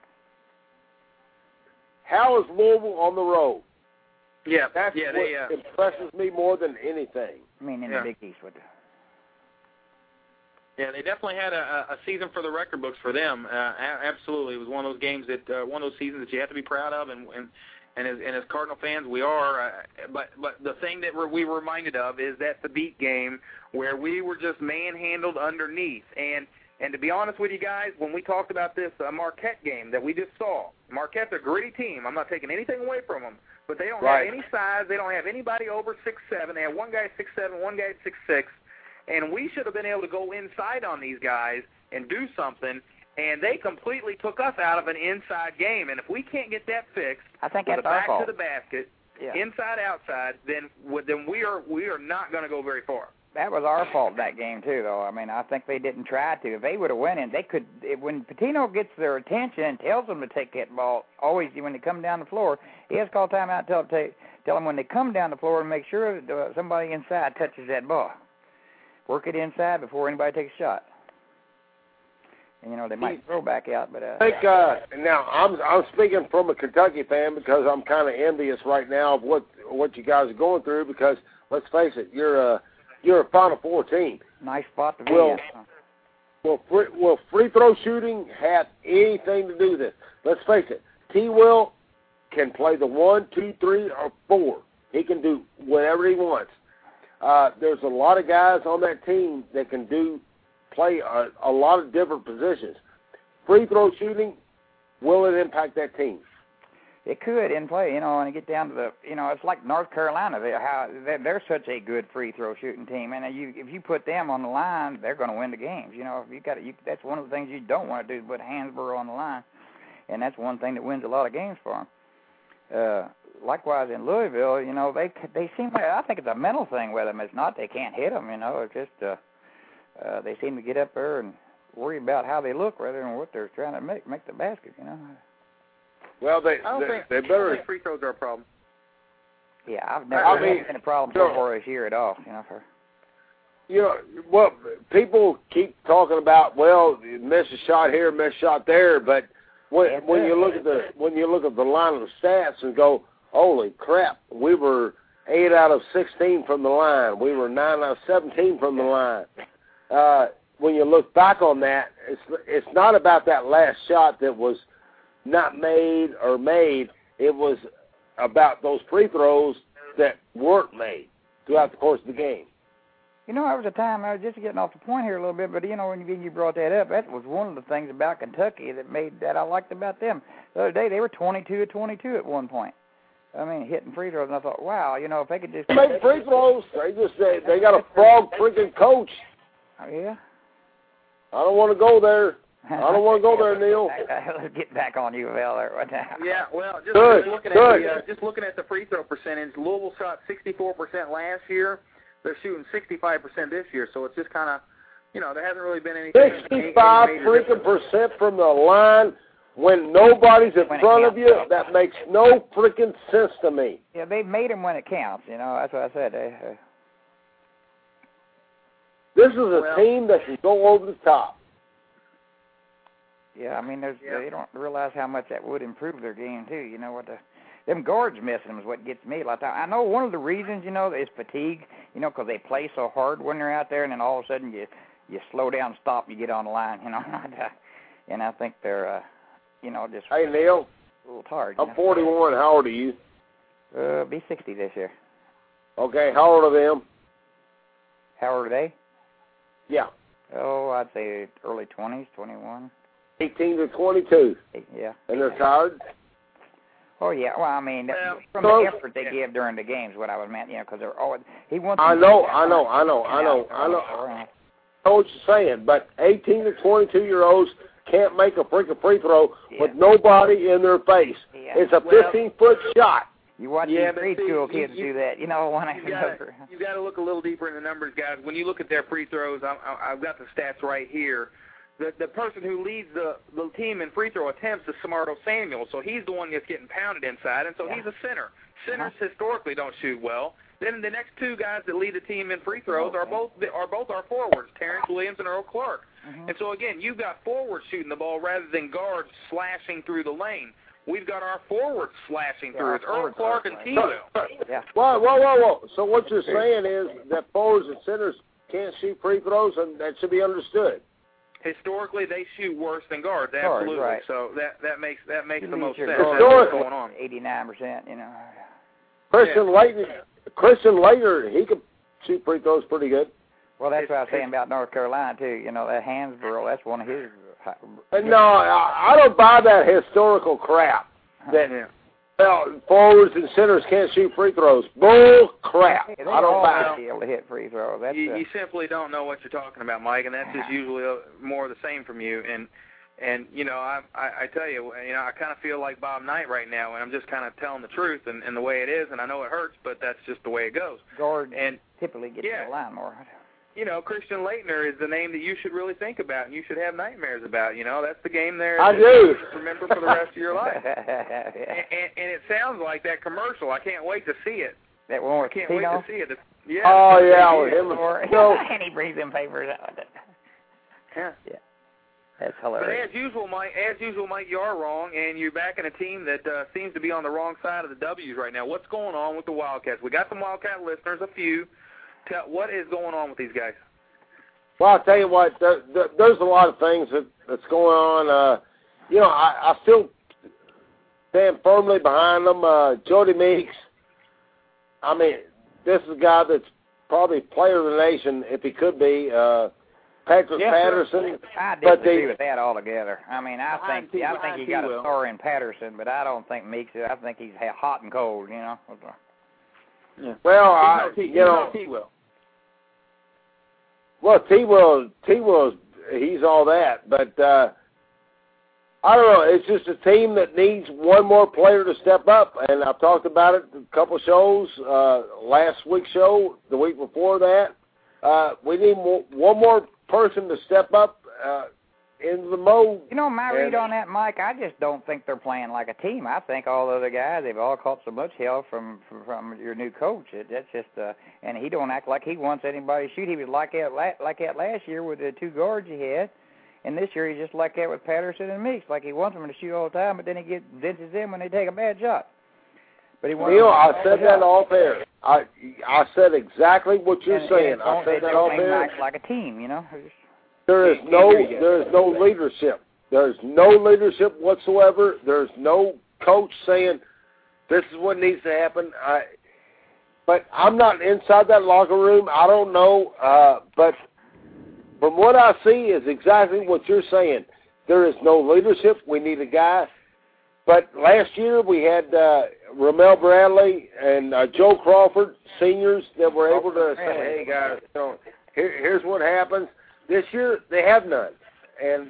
[SPEAKER 5] How is Louisville on the road?
[SPEAKER 4] Yeah,
[SPEAKER 5] that's
[SPEAKER 4] yeah,
[SPEAKER 5] what
[SPEAKER 4] they, uh,
[SPEAKER 5] impresses me more than anything.
[SPEAKER 6] I mean, in
[SPEAKER 4] yeah.
[SPEAKER 6] the Big East would.
[SPEAKER 4] Yeah, they definitely had a, a season for the record books for them. Uh, a- absolutely, it was one of those games that uh, one of those seasons that you have to be proud of, and and and as, and as Cardinal fans, we are. Uh, but but the thing that we're, we were reminded of is that the beat game where we were just manhandled underneath. And and to be honest with you guys, when we talked about this uh, Marquette game that we just saw, Marquette's a gritty team. I'm not taking anything away from them, but they don't
[SPEAKER 5] right.
[SPEAKER 4] have any size. They don't have anybody over six seven. They have one guy six seven, one guy six six. And we should have been able to go inside on these guys and do something, and they completely took us out of an inside game. And if we can't get that fixed,
[SPEAKER 6] I think
[SPEAKER 4] with
[SPEAKER 6] that's
[SPEAKER 4] the
[SPEAKER 6] our
[SPEAKER 4] back
[SPEAKER 6] fault.
[SPEAKER 4] to the basket,
[SPEAKER 6] yeah.
[SPEAKER 4] inside outside, then then we are we are not going to go very far.
[SPEAKER 6] That was our fault that game too, though. I mean, I think they didn't try to. If they would have went in, they could. If, when Pitino gets their attention and tells them to take that ball, always when they come down the floor, he has to call timeout. Tell them, tell them when they come down the floor to make sure that uh, somebody inside touches that ball. Work it inside before anybody takes a shot. And, you know, they might throw back out, but... Uh,
[SPEAKER 5] I think, uh, now, I'm I'm speaking from a Kentucky fan because I'm kind of envious right now of what what you guys are going through because, let's face it, you're a, you're a Final Four team.
[SPEAKER 6] Nice spot to be
[SPEAKER 5] will,
[SPEAKER 6] in.
[SPEAKER 5] Will free, will free throw shooting have anything to do with it? Let's face it, T-Will can play the one, two, three, or four. He can do whatever he wants. Uh, there's a lot of guys on that team that can do play a, a lot of different positions. Free throw shooting, will it impact that team?
[SPEAKER 6] It could in play, you know, and get down to the, you know, it's like North Carolina. They how they're, they're such a good free throw shooting team, and you if you put them on the line, they're going to win the games. You know, if you got you, that's one of the things you don't want to do is put Hansborough on the line, and that's one thing that wins a lot of games for them. Uh, Likewise in Louisville, you know, they they seem like, I think it's a mental thing with them. It's not they can't hit them, you know. It's just uh, uh, they seem to get up there and worry about how they look rather than what they're trying to make make the basket, you know.
[SPEAKER 5] Well, they
[SPEAKER 4] I don't
[SPEAKER 5] they,
[SPEAKER 4] think,
[SPEAKER 5] they
[SPEAKER 4] I
[SPEAKER 5] better.
[SPEAKER 4] don't think free throws are a problem.
[SPEAKER 6] Yeah, I've never
[SPEAKER 5] I mean,
[SPEAKER 6] had a problem
[SPEAKER 5] sure.
[SPEAKER 6] so far this year at all, you know. For
[SPEAKER 5] You know, well, people keep talking about well, miss a shot here, miss a shot there, but when
[SPEAKER 6] Yes,
[SPEAKER 5] when
[SPEAKER 6] sir.
[SPEAKER 5] you look at the when you look at the line of the stats and go, holy crap, we were eight out of sixteen from the line. We were nine out of seventeen from the line. Uh, when you look back on that, it's it's not about that last shot that was not made or made. It was about those free throws that weren't made throughout the course of the game.
[SPEAKER 6] You know, there was a time, I was just getting off the point here a little bit, but, you know, when you, you brought that up, that was one of the things about Kentucky that made that I liked about them. The other day, they were twenty-two to twenty-two at one point. I mean, hitting free throws, and I thought, wow, you know, if they could just...
[SPEAKER 5] Make free throws. They just they, they got a frog freaking coach.
[SPEAKER 6] Oh, yeah?
[SPEAKER 5] I don't want to go there. I don't want to go there, Neil.
[SPEAKER 6] Let's get back on U of L there right now.
[SPEAKER 4] Yeah, well, just
[SPEAKER 5] good,
[SPEAKER 4] looking
[SPEAKER 5] good.
[SPEAKER 4] at the, uh, just looking at the free throw percentage, Louisville shot sixty-four percent last year. They're shooting sixty-five percent this year, so it's just kind of, you know, there hasn't really been anything.
[SPEAKER 5] sixty-five
[SPEAKER 4] any
[SPEAKER 5] freaking percent from the line when nobody's in
[SPEAKER 6] when
[SPEAKER 5] front of you. That makes no freaking sense to me.
[SPEAKER 6] Yeah, they've made them when it counts. You know, that's what I said. They, uh,
[SPEAKER 5] this is a
[SPEAKER 4] well,
[SPEAKER 5] team that can go over the top.
[SPEAKER 6] Yeah, I mean, there's
[SPEAKER 4] Yeah.
[SPEAKER 6] they don't realize how much that would improve their game too. You know what the them guards missing them is what gets me a lot of time. I know one of the reasons, you know, is fatigue. You know, because they play so hard when they're out there, and then all of a sudden you you slow down, stop, and you get on the line. You know, and I think they're, uh, you know, just
[SPEAKER 5] Hey, Neil,
[SPEAKER 6] a little tired.
[SPEAKER 5] I'm forty-one. How old are you?
[SPEAKER 6] Uh, be sixty this year.
[SPEAKER 5] Okay, how old are them?
[SPEAKER 6] How old are they?
[SPEAKER 5] Yeah,
[SPEAKER 6] Oh, I'd say early twenties, twenty-one.
[SPEAKER 5] eighteen to twenty-two.
[SPEAKER 6] Yeah.
[SPEAKER 5] And they're tired?
[SPEAKER 6] Oh, yeah. Well, I mean,
[SPEAKER 4] Well,
[SPEAKER 6] from
[SPEAKER 5] so-
[SPEAKER 6] the effort they give during the games, what I was meant, you know, because they're always, he wants
[SPEAKER 5] I
[SPEAKER 6] them
[SPEAKER 5] know,
[SPEAKER 6] to-
[SPEAKER 5] I know, I know, I know, I know.
[SPEAKER 6] Yeah.
[SPEAKER 5] I know what you're saying, but eighteen to twenty-two-year-olds can't make a freaking free throw
[SPEAKER 6] Yeah.
[SPEAKER 5] with nobody in their face.
[SPEAKER 6] Yeah.
[SPEAKER 5] It's a
[SPEAKER 4] Well-
[SPEAKER 5] fifteen-foot shot.
[SPEAKER 6] You watch
[SPEAKER 4] Yeah,
[SPEAKER 6] these
[SPEAKER 4] but
[SPEAKER 6] grade
[SPEAKER 4] see,
[SPEAKER 6] school
[SPEAKER 4] you-
[SPEAKER 6] kids
[SPEAKER 4] you-
[SPEAKER 6] do that, you know, when I
[SPEAKER 4] You've got to you've got to look a little deeper in the numbers, guys. When you look at their free throws, I, I, I've got the stats right here. The the person who leads the, the team in free throw attempts is Samardo Samuel, so he's the one that's getting pounded inside, and so
[SPEAKER 6] Yeah.
[SPEAKER 4] he's a center. Centers
[SPEAKER 6] Uh-huh.
[SPEAKER 4] historically don't shoot well. Then the next two guys that lead the team in free throws are
[SPEAKER 6] Okay.
[SPEAKER 4] both are both our forwards, Terrence Williams and Earl Clark.
[SPEAKER 6] Mhm.
[SPEAKER 4] And so again, you've got forwards shooting the ball rather than guards slashing through the lane. We've got our forwards slashing
[SPEAKER 6] Yeah,
[SPEAKER 4] through.
[SPEAKER 6] our
[SPEAKER 4] It's Earl
[SPEAKER 6] forwards
[SPEAKER 4] Clark
[SPEAKER 6] are
[SPEAKER 4] and
[SPEAKER 6] slashing.
[SPEAKER 4] T-Will.
[SPEAKER 6] Yeah.
[SPEAKER 5] Whoa, whoa, whoa, whoa. So what you're saying is that forwards and centers can't shoot free throws, and that should be understood.
[SPEAKER 4] Historically, they shoot worse than guards.
[SPEAKER 6] Guards,
[SPEAKER 4] Absolutely.
[SPEAKER 6] right.
[SPEAKER 4] So that that makes that makes
[SPEAKER 6] You
[SPEAKER 4] the
[SPEAKER 6] leave
[SPEAKER 4] most
[SPEAKER 6] your
[SPEAKER 4] sense.
[SPEAKER 6] guards
[SPEAKER 4] That's what's
[SPEAKER 5] Historically-
[SPEAKER 4] going on.
[SPEAKER 6] eighty-nine percent, you know.
[SPEAKER 5] Christian Layton, Christian Laettner, he could shoot free throws pretty good.
[SPEAKER 6] Well, that's
[SPEAKER 4] It's-
[SPEAKER 6] what I was saying about North Carolina, too. You know, that Hansborough, that's one of his.
[SPEAKER 5] And no, I, I don't buy that historical crap that
[SPEAKER 4] Yeah.
[SPEAKER 5] well, forwards and centers can't shoot free throws. Bull crap.
[SPEAKER 6] Hey, they
[SPEAKER 5] I don't
[SPEAKER 6] all
[SPEAKER 5] buy
[SPEAKER 6] have
[SPEAKER 5] it.
[SPEAKER 6] to be able to hit free throws. That's
[SPEAKER 4] You,
[SPEAKER 6] uh,
[SPEAKER 4] you simply don't know what you're talking about, Mike, and that's just usually uh, more of the same from you. And and you know, I I, I tell you, you know, I kind of feel like Bob Knight right now, and I'm just kind of telling the truth and, and the way it is. And I know it hurts, but that's just the way it goes.
[SPEAKER 6] guard
[SPEAKER 4] And
[SPEAKER 6] typically gets
[SPEAKER 4] yeah.
[SPEAKER 6] to the line more.
[SPEAKER 4] you know, Christian Laettner is the name that you should really think about and you should have nightmares about. You know, that's the game there.
[SPEAKER 5] I
[SPEAKER 4] that
[SPEAKER 5] do.
[SPEAKER 4] you should remember for the rest of your life.
[SPEAKER 6] yeah.
[SPEAKER 4] And, and, and it sounds like that commercial. I can't wait to see it.
[SPEAKER 6] That one
[SPEAKER 4] I
[SPEAKER 6] with
[SPEAKER 4] can't
[SPEAKER 6] Tino.
[SPEAKER 4] wait to see it. It's, yeah.
[SPEAKER 5] Oh,
[SPEAKER 4] it's-
[SPEAKER 5] yeah,
[SPEAKER 4] it's-
[SPEAKER 5] with him.
[SPEAKER 6] Or,
[SPEAKER 5] No.
[SPEAKER 6] and he brings them papers out.
[SPEAKER 4] Yeah.
[SPEAKER 6] That's
[SPEAKER 4] But
[SPEAKER 6] hilarious.
[SPEAKER 4] as usual, Mike, as usual, Mike, you are wrong, and you're backing a team that uh, seems to be on the wrong side of the W's right now. What's going on with the Wildcats? We got some Wildcat listeners, a few. Tell, what is going on with these guys?
[SPEAKER 5] Well, I'll tell you what, there, there, there's a lot of things that, that's going on. Uh, you know, I, I still stand firmly behind them. Uh, Jody Meeks, I mean, this is a guy that's probably player of the nation, if he could be. Uh, Patrick
[SPEAKER 4] Yes,
[SPEAKER 5] Patterson.
[SPEAKER 6] I
[SPEAKER 5] but
[SPEAKER 6] disagree
[SPEAKER 5] they-
[SPEAKER 6] with that altogether. I mean, I
[SPEAKER 4] Behind
[SPEAKER 6] think
[SPEAKER 4] T-
[SPEAKER 6] I think
[SPEAKER 4] behind
[SPEAKER 6] you got a
[SPEAKER 4] T-Will.
[SPEAKER 6] star in Patterson, but I don't think Meeks. I think he's ha- hot and cold. You know.
[SPEAKER 4] Yeah.
[SPEAKER 5] Well, I,
[SPEAKER 4] He's no T-
[SPEAKER 5] you know,
[SPEAKER 4] he's no T-Will.
[SPEAKER 5] well, T-Will, T-Will's, he's all that, but uh, I don't know. It's just a team that needs one more player to step up, and I've talked about it a couple shows, uh, last week's show, the week before that. Uh, we need more, one more person to step up uh, into the mode.
[SPEAKER 6] You know, my
[SPEAKER 5] And-
[SPEAKER 6] read on that, Mike, I just don't think they're playing like a team. I think all the other guys, they've all caught so much hell from from, from your new coach. It, that's just, uh, and he don't act like he wants anybody to shoot. He was like that la- like that last year with the two guards he had, and this year he's just like that with Patterson and Meeks. Like he wants them to shoot all the time, but then he gets vinces them when they take a bad shot. But he wants
[SPEAKER 5] Neil,
[SPEAKER 6] them to
[SPEAKER 5] I
[SPEAKER 6] take
[SPEAKER 5] said
[SPEAKER 6] all
[SPEAKER 5] that
[SPEAKER 6] the
[SPEAKER 5] off air. I I said exactly what you're
[SPEAKER 6] and,
[SPEAKER 5] saying.
[SPEAKER 6] And it
[SPEAKER 5] I
[SPEAKER 6] don't-
[SPEAKER 5] said
[SPEAKER 6] it
[SPEAKER 5] that
[SPEAKER 6] don't
[SPEAKER 5] off
[SPEAKER 6] seem
[SPEAKER 5] air.
[SPEAKER 6] like, like a team, you know. It's-
[SPEAKER 5] There is
[SPEAKER 4] Can't-
[SPEAKER 5] no
[SPEAKER 4] can't hear you.
[SPEAKER 5] there is no leadership. There's no leadership whatsoever. There's no coach saying this is what needs to happen. I But I'm not inside that locker room. I don't know. Uh, but from what I see is exactly what you're saying. There is no leadership. We need a guy. But last year we had uh, Ramel Bradley and uh, Joe Crawford, seniors, that were able to say, hey, guys, you know, here, here's what happens. This year they have none. And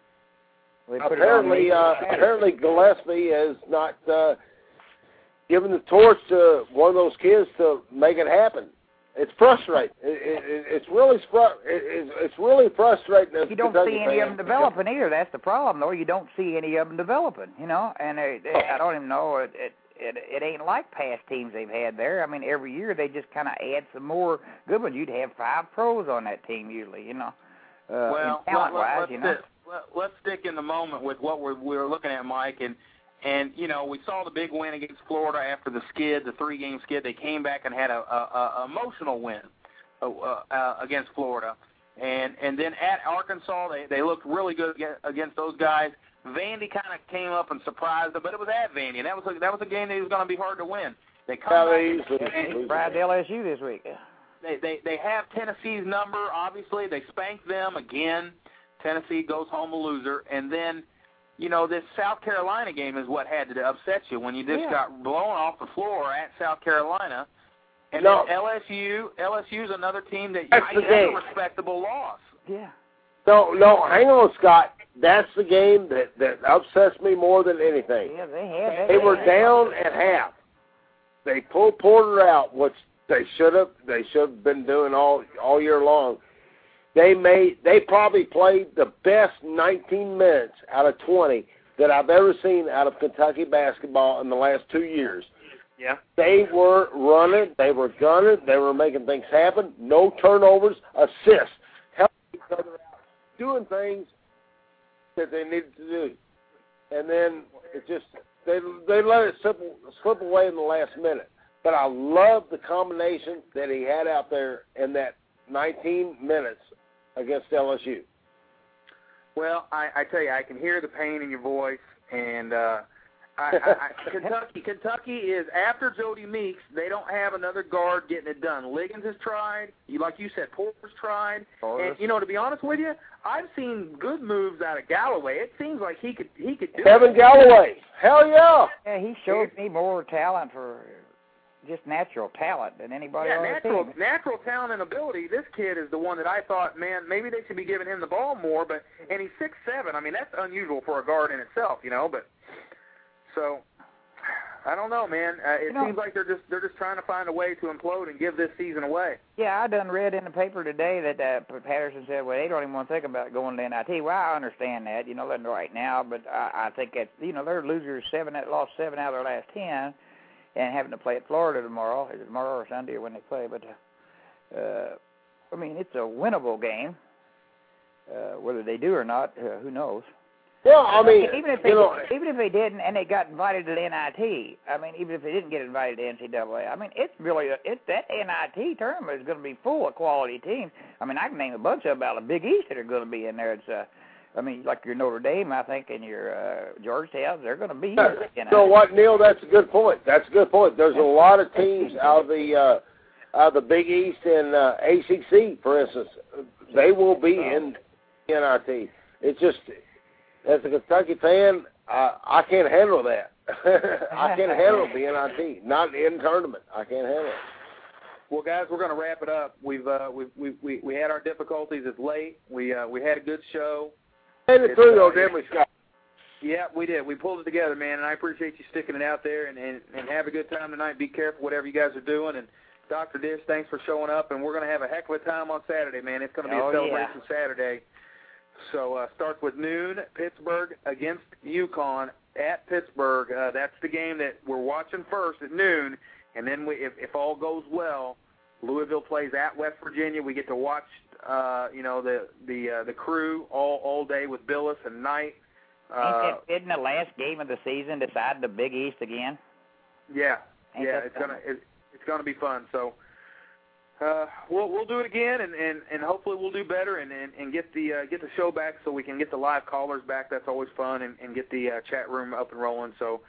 [SPEAKER 5] apparently, uh, apparently Gillespie has not uh, given the torch to one of those kids to make it happen. It's frustrating. It, it, it's really it, it's really frustrating. As
[SPEAKER 6] You don't
[SPEAKER 5] Kentucky
[SPEAKER 6] see any
[SPEAKER 5] fans.
[SPEAKER 6] of them developing either. That's the problem, though. You don't see any of them developing, you know. And they, they, I don't even know. It, it it it ain't like past teams they've had there. I mean, every year they just kind of add some more good ones. You'd have five pros on that team usually, you know. Uh,
[SPEAKER 4] well,
[SPEAKER 6] talent-wise,
[SPEAKER 4] let's
[SPEAKER 6] you know.
[SPEAKER 4] Stick, let's stick in the moment with what we're we're looking at, Mike, and. And, you know, we saw the big win against Florida after the skid, the three-game skid. They came back and had a, a, a emotional win uh, uh, against Florida. And and then at Arkansas, they, they looked really good against those guys. Vandy kind of came up and surprised them, but it was at Vandy, and that was a, that was a game that was going to be hard to win. They come
[SPEAKER 5] yeah,
[SPEAKER 4] back.
[SPEAKER 5] They
[SPEAKER 6] surprised L S U this week.
[SPEAKER 4] They, they, they have Tennessee's number, obviously. They spanked them again. Tennessee goes home a loser. And then, you know, this South Carolina game is what had to upset you when you just
[SPEAKER 6] yeah.
[SPEAKER 4] got blown off the floor at South Carolina. And
[SPEAKER 5] no.
[SPEAKER 4] then L S U, L S U's another team that
[SPEAKER 5] That's
[SPEAKER 4] you
[SPEAKER 5] the
[SPEAKER 4] had a
[SPEAKER 5] game.
[SPEAKER 4] respectable loss.
[SPEAKER 6] Yeah.
[SPEAKER 5] No, no, hang on, Scott. That's the game that, that upsets me more than anything.
[SPEAKER 6] Yeah, they had.
[SPEAKER 5] They were down at half. They pulled Porter out, which they should have. They should have been doing all all year long. They made. They probably played the best nineteen minutes out of twenty that I've ever seen out of Kentucky basketball in the last two years.
[SPEAKER 4] Yeah.
[SPEAKER 5] They were running. They were gunning. They were making things happen. No turnovers. Assists. Helping each other out. Doing things that they needed to do. And then it just they they let it slip, slip away in the last minute. But I love the combination that he had out there in that nineteen minutes against L S U.
[SPEAKER 4] Well, I, I tell you, I can hear the pain in your voice, and uh, I, I, I, Kentucky, Kentucky is after Jody Meeks. They don't have another guard getting it done. Liggins has tried, you like you said, Porter's tried,
[SPEAKER 6] Porter.
[SPEAKER 4] and you know, to be honest with you, I've seen good moves out of Galloway. It seems like he could he could do
[SPEAKER 5] Kevin
[SPEAKER 4] it.
[SPEAKER 5] Galloway, hell yeah!
[SPEAKER 6] Yeah, he showed me more talent for. Just natural talent than anybody
[SPEAKER 4] Yeah,
[SPEAKER 6] on
[SPEAKER 4] natural,
[SPEAKER 6] the team.
[SPEAKER 4] natural talent and ability. This kid is the one that I thought, man, maybe they should be giving him the ball more. But and he's six seven. I mean, that's unusual for a guard in itself, you know. But so I don't know, man. Uh, it
[SPEAKER 6] You know,
[SPEAKER 4] seems like they're just they're just trying to find a way to implode and give this season away.
[SPEAKER 6] Yeah, I done read in the paper today that uh, Patterson said, well, they don't even want to think about going to N I T. Well, I understand that, you know, right now, but I, I think that, you know, they're losers seven that lost seven out of their last ten. And having to play at Florida tomorrow, is it tomorrow or Sunday or when they play? But uh, uh, I mean, it's a winnable game. Uh, whether they do or not, uh, who knows?
[SPEAKER 5] Yeah, I mean,
[SPEAKER 6] even if they
[SPEAKER 5] you know,
[SPEAKER 6] even if they didn't, and they got invited to the N I T, I mean, even if they didn't get invited to N C double A, I mean, it's really a, it's that N I T tournament is going to be full of quality teams. I mean, I can name a bunch of them out of the Big East that are going to be in there. It's uh, I mean, like your Notre Dame, I think, and your uh, Georgetown, they're going to be here. You know?
[SPEAKER 5] So what, Neil? That's a good point. That's a good point. There's a lot of teams out of the uh, out of the Big East and uh, A C C, for instance. They will be in N I T. It's just, as a Kentucky fan, I, I can't handle that. I can't handle the N I T, not in tournament. I can't handle it.
[SPEAKER 4] Well, guys, we're going to wrap it up. We've uh, we we we we had our difficulties. It's late. We uh, we had a good show.
[SPEAKER 5] Made it through, though, didn't we, Scott?
[SPEAKER 4] Yeah, we did. We pulled it together, man, and I appreciate you sticking it out there, and, and, and have a good time tonight. Be careful, whatever you guys are doing. And Doctor Dish, thanks for showing up, and we're going to have a heck of a time on Saturday, man. It's going to be
[SPEAKER 6] oh,
[SPEAKER 4] a celebration
[SPEAKER 6] yeah.
[SPEAKER 4] Saturday. So uh, starts with noon, Pittsburgh against UConn at Pittsburgh. Uh, that's the game that we're watching first at noon, and then we, if, if all goes well, Louisville plays at West Virginia. We get to watch, uh, you know, the the uh, the crew all all day with Billis and Knight. Uh,
[SPEAKER 6] Ain't that, isn't the last game of the season decide the Big East again?
[SPEAKER 4] Yeah,
[SPEAKER 6] Ain't
[SPEAKER 4] yeah,
[SPEAKER 6] that
[SPEAKER 4] it's
[SPEAKER 6] fun?
[SPEAKER 4] gonna it, it's gonna be fun. So uh, we'll we'll do it again, and, and, and hopefully we'll do better and, and, and get the uh, get the show back so we can get the live callers back. That's always fun, and, and get the uh, chat room up and rolling. So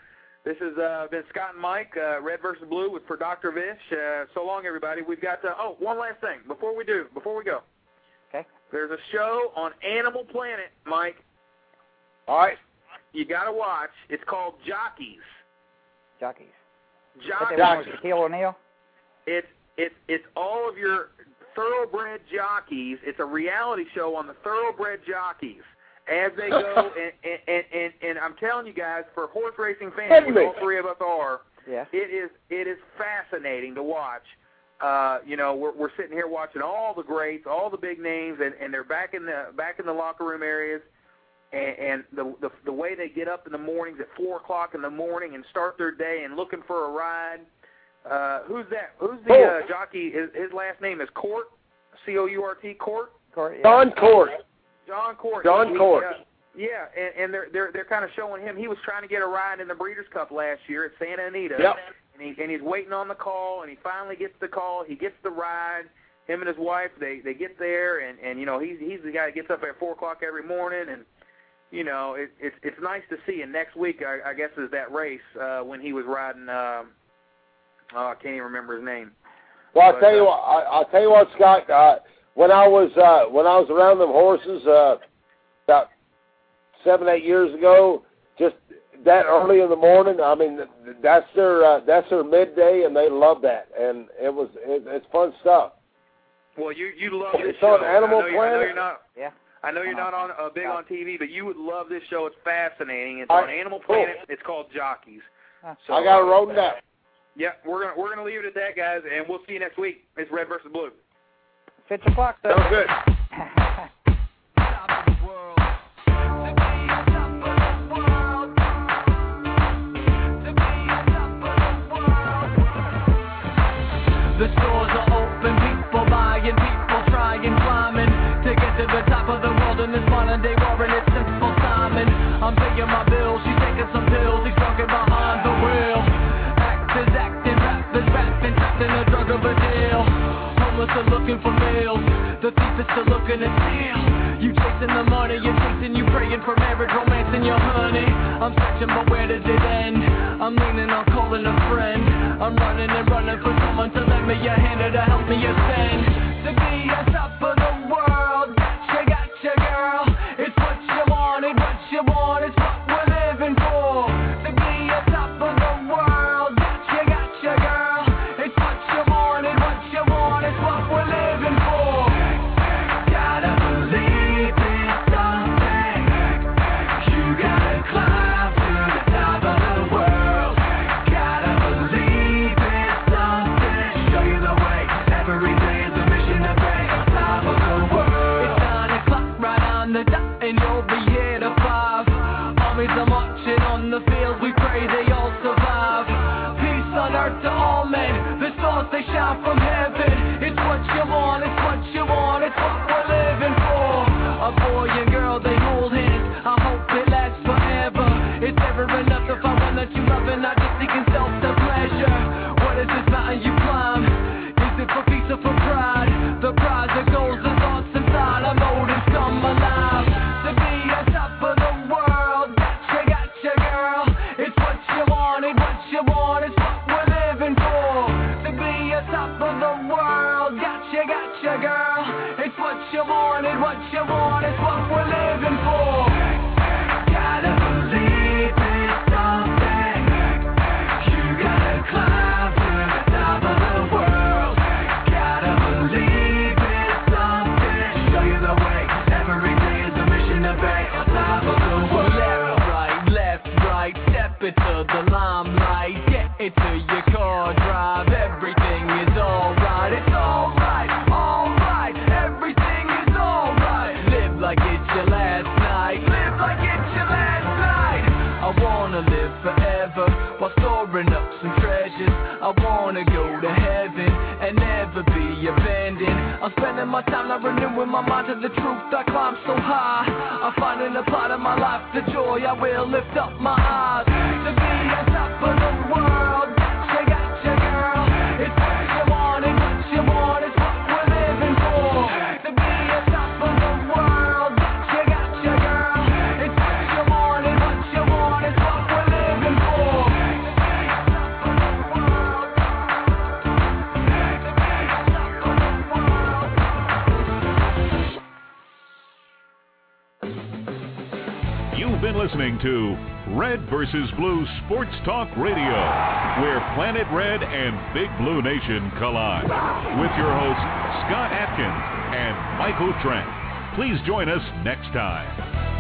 [SPEAKER 4] This has uh, been Scott and Mike, uh, Red versus Blue with for Doctor Vish. Uh, so long, everybody. We've got uh, oh, one last thing before we do, before we go.
[SPEAKER 6] Okay.
[SPEAKER 4] There's a show on Animal Planet, Mike.
[SPEAKER 5] All right.
[SPEAKER 4] You got to watch. It's called Jockeys.
[SPEAKER 6] Jockeys.
[SPEAKER 4] Jockeys.
[SPEAKER 6] Jockeys. Shaquille O'Neal?
[SPEAKER 4] It's it's it's all of your thoroughbred jockeys. It's a reality show on the thoroughbred jockeys as they go. and, and, and and I'm telling you guys, for horse racing fans, which all three of us are,
[SPEAKER 6] yes.
[SPEAKER 4] it is it is fascinating to watch. Uh, you know, we're we're sitting here watching all the greats, all the big names, and, and they're back in the back in the locker room areas. And, and the, the the way they get up in the mornings at four o'clock in the morning and start their day and looking for a ride. Uh, who's that? Who's the uh, jockey? His, his last name is Court, C O U R T, Court.
[SPEAKER 6] Court. Yeah.
[SPEAKER 5] John Court.
[SPEAKER 4] John Court.
[SPEAKER 5] John
[SPEAKER 4] he,
[SPEAKER 5] Court.
[SPEAKER 4] Uh, yeah, and, and they're they're they're kind of showing him. He was trying to get a ride in the Breeders' Cup last year at Santa Anita.
[SPEAKER 5] Yep.
[SPEAKER 4] And he and he's waiting on the call, and he finally gets the call. He gets the ride. Him and his wife, they they get there, and and you know he's he's the guy that gets up at four o'clock every morning and. You know, it, it's it's nice to see. And next week, I, I guess, is that race uh, when he was riding. Um, oh, I can't even remember his name.
[SPEAKER 5] Well, I'll
[SPEAKER 4] but,
[SPEAKER 5] tell you
[SPEAKER 4] uh,
[SPEAKER 5] what. I, I'll tell you what, Scott. Uh, when I was uh, when I was around them horses uh, about seven, eight years ago, just that early in the morning. I mean, that's their uh, that's their midday, and they love that. And it was it, it's fun stuff.
[SPEAKER 4] Well, you you love this
[SPEAKER 5] It's
[SPEAKER 4] show.
[SPEAKER 5] on Animal
[SPEAKER 4] I know, you, I know
[SPEAKER 5] Planet.
[SPEAKER 4] you're not.
[SPEAKER 6] Yeah.
[SPEAKER 4] I know you're not on uh, big on T V, but you would love this show. It's fascinating. It's
[SPEAKER 5] All
[SPEAKER 4] on
[SPEAKER 5] right,
[SPEAKER 4] Animal
[SPEAKER 5] cool.
[SPEAKER 4] Planet. It's called Jockeys. So,
[SPEAKER 5] I got it wrote down.
[SPEAKER 4] Yeah, we're gonna we're gonna leave it at that, guys, and we'll see you next week. It's Red versus Blue.
[SPEAKER 6] Six o'clock.
[SPEAKER 5] Sounds good.
[SPEAKER 7] The stores are open, people buying, people trying, climbing to get to the top of the world in this modern day war, and it's simple timing. I'm paying my bills, she's taking some pills, he's talking behind the wheel. Actors acting, rappers rapping, trapped in a drug of a deal. Homeless are looking for meals, the thief is still looking to steal. You chasing the money, you're chasing, you praying for marriage, romance, and your honey. I'm searching, but where does it end? I'm leaning on calling a friend. I'm running and running for someone to lend me a hand or to help me ascend. To be on top of the world, gotcha, gotcha, girl. It's what you wanted, what you want, it's what we're living for. To be on top of the world, gotcha, gotcha, girl. It's what you wanted, what you want, it's what we're living for. Gotta believe in something. You gotta climb to the top of the world. Gotta believe in something. Show you the way. Every day is a mission to be on top of the world. It's nine o'clock right on the dot, and you'll be here to five. Armies are marching on the field. We pray they all survive. Peace on earth to all men. The stars they shine from heaven. It's what you want. It's what you want. It's what we're living for. A boy and girl they hold hands. I hope it lasts forever. It's never enough to find one that you love and not just seeking self to pleasure. What is this mountain you climb? Is it for peace or for pride? The prize that goes the thoughts inside. Our motives come alive. To be on top of the world. Gotcha, gotcha, girl. It's what you wanted, what you want. It's what we're living for. To be on top of the world. Gotcha, gotcha, girl. It's what you wanted, what you want. It's what we're living for. Gotta believe in something. You gotta climb to the top of the world. Gotta believe in something. Show you the way. Every day is a mission to be on top of the world. Left, right, left, right. Step into the limelight. Get into your car, drive. Everything is alright. It's alright, alright. Everything is alright. Live like it's your last night. Live like it's your last night. I wanna live forever while storing up some treasures. I wanna go to heaven and never be abandoned. I'm spending my time not renewing my mind to the truth. I climb so high. I'm finding a part of my life, the joy. I will lift up my eyes to be on top of the world. Gotcha, gotcha, girl. It's what you wanted, what you want. It's what we're living for. To be on top of the world. Gotcha, gotcha, girl. It's what you wanted, what you want. It's what we're living for.
[SPEAKER 2] You've been listening to Red versus Blue Sports Talk Radio, where Planet Red and Big Blue Nation collide. With your hosts, Scott Atkins and Michael Trent. Please join us next time.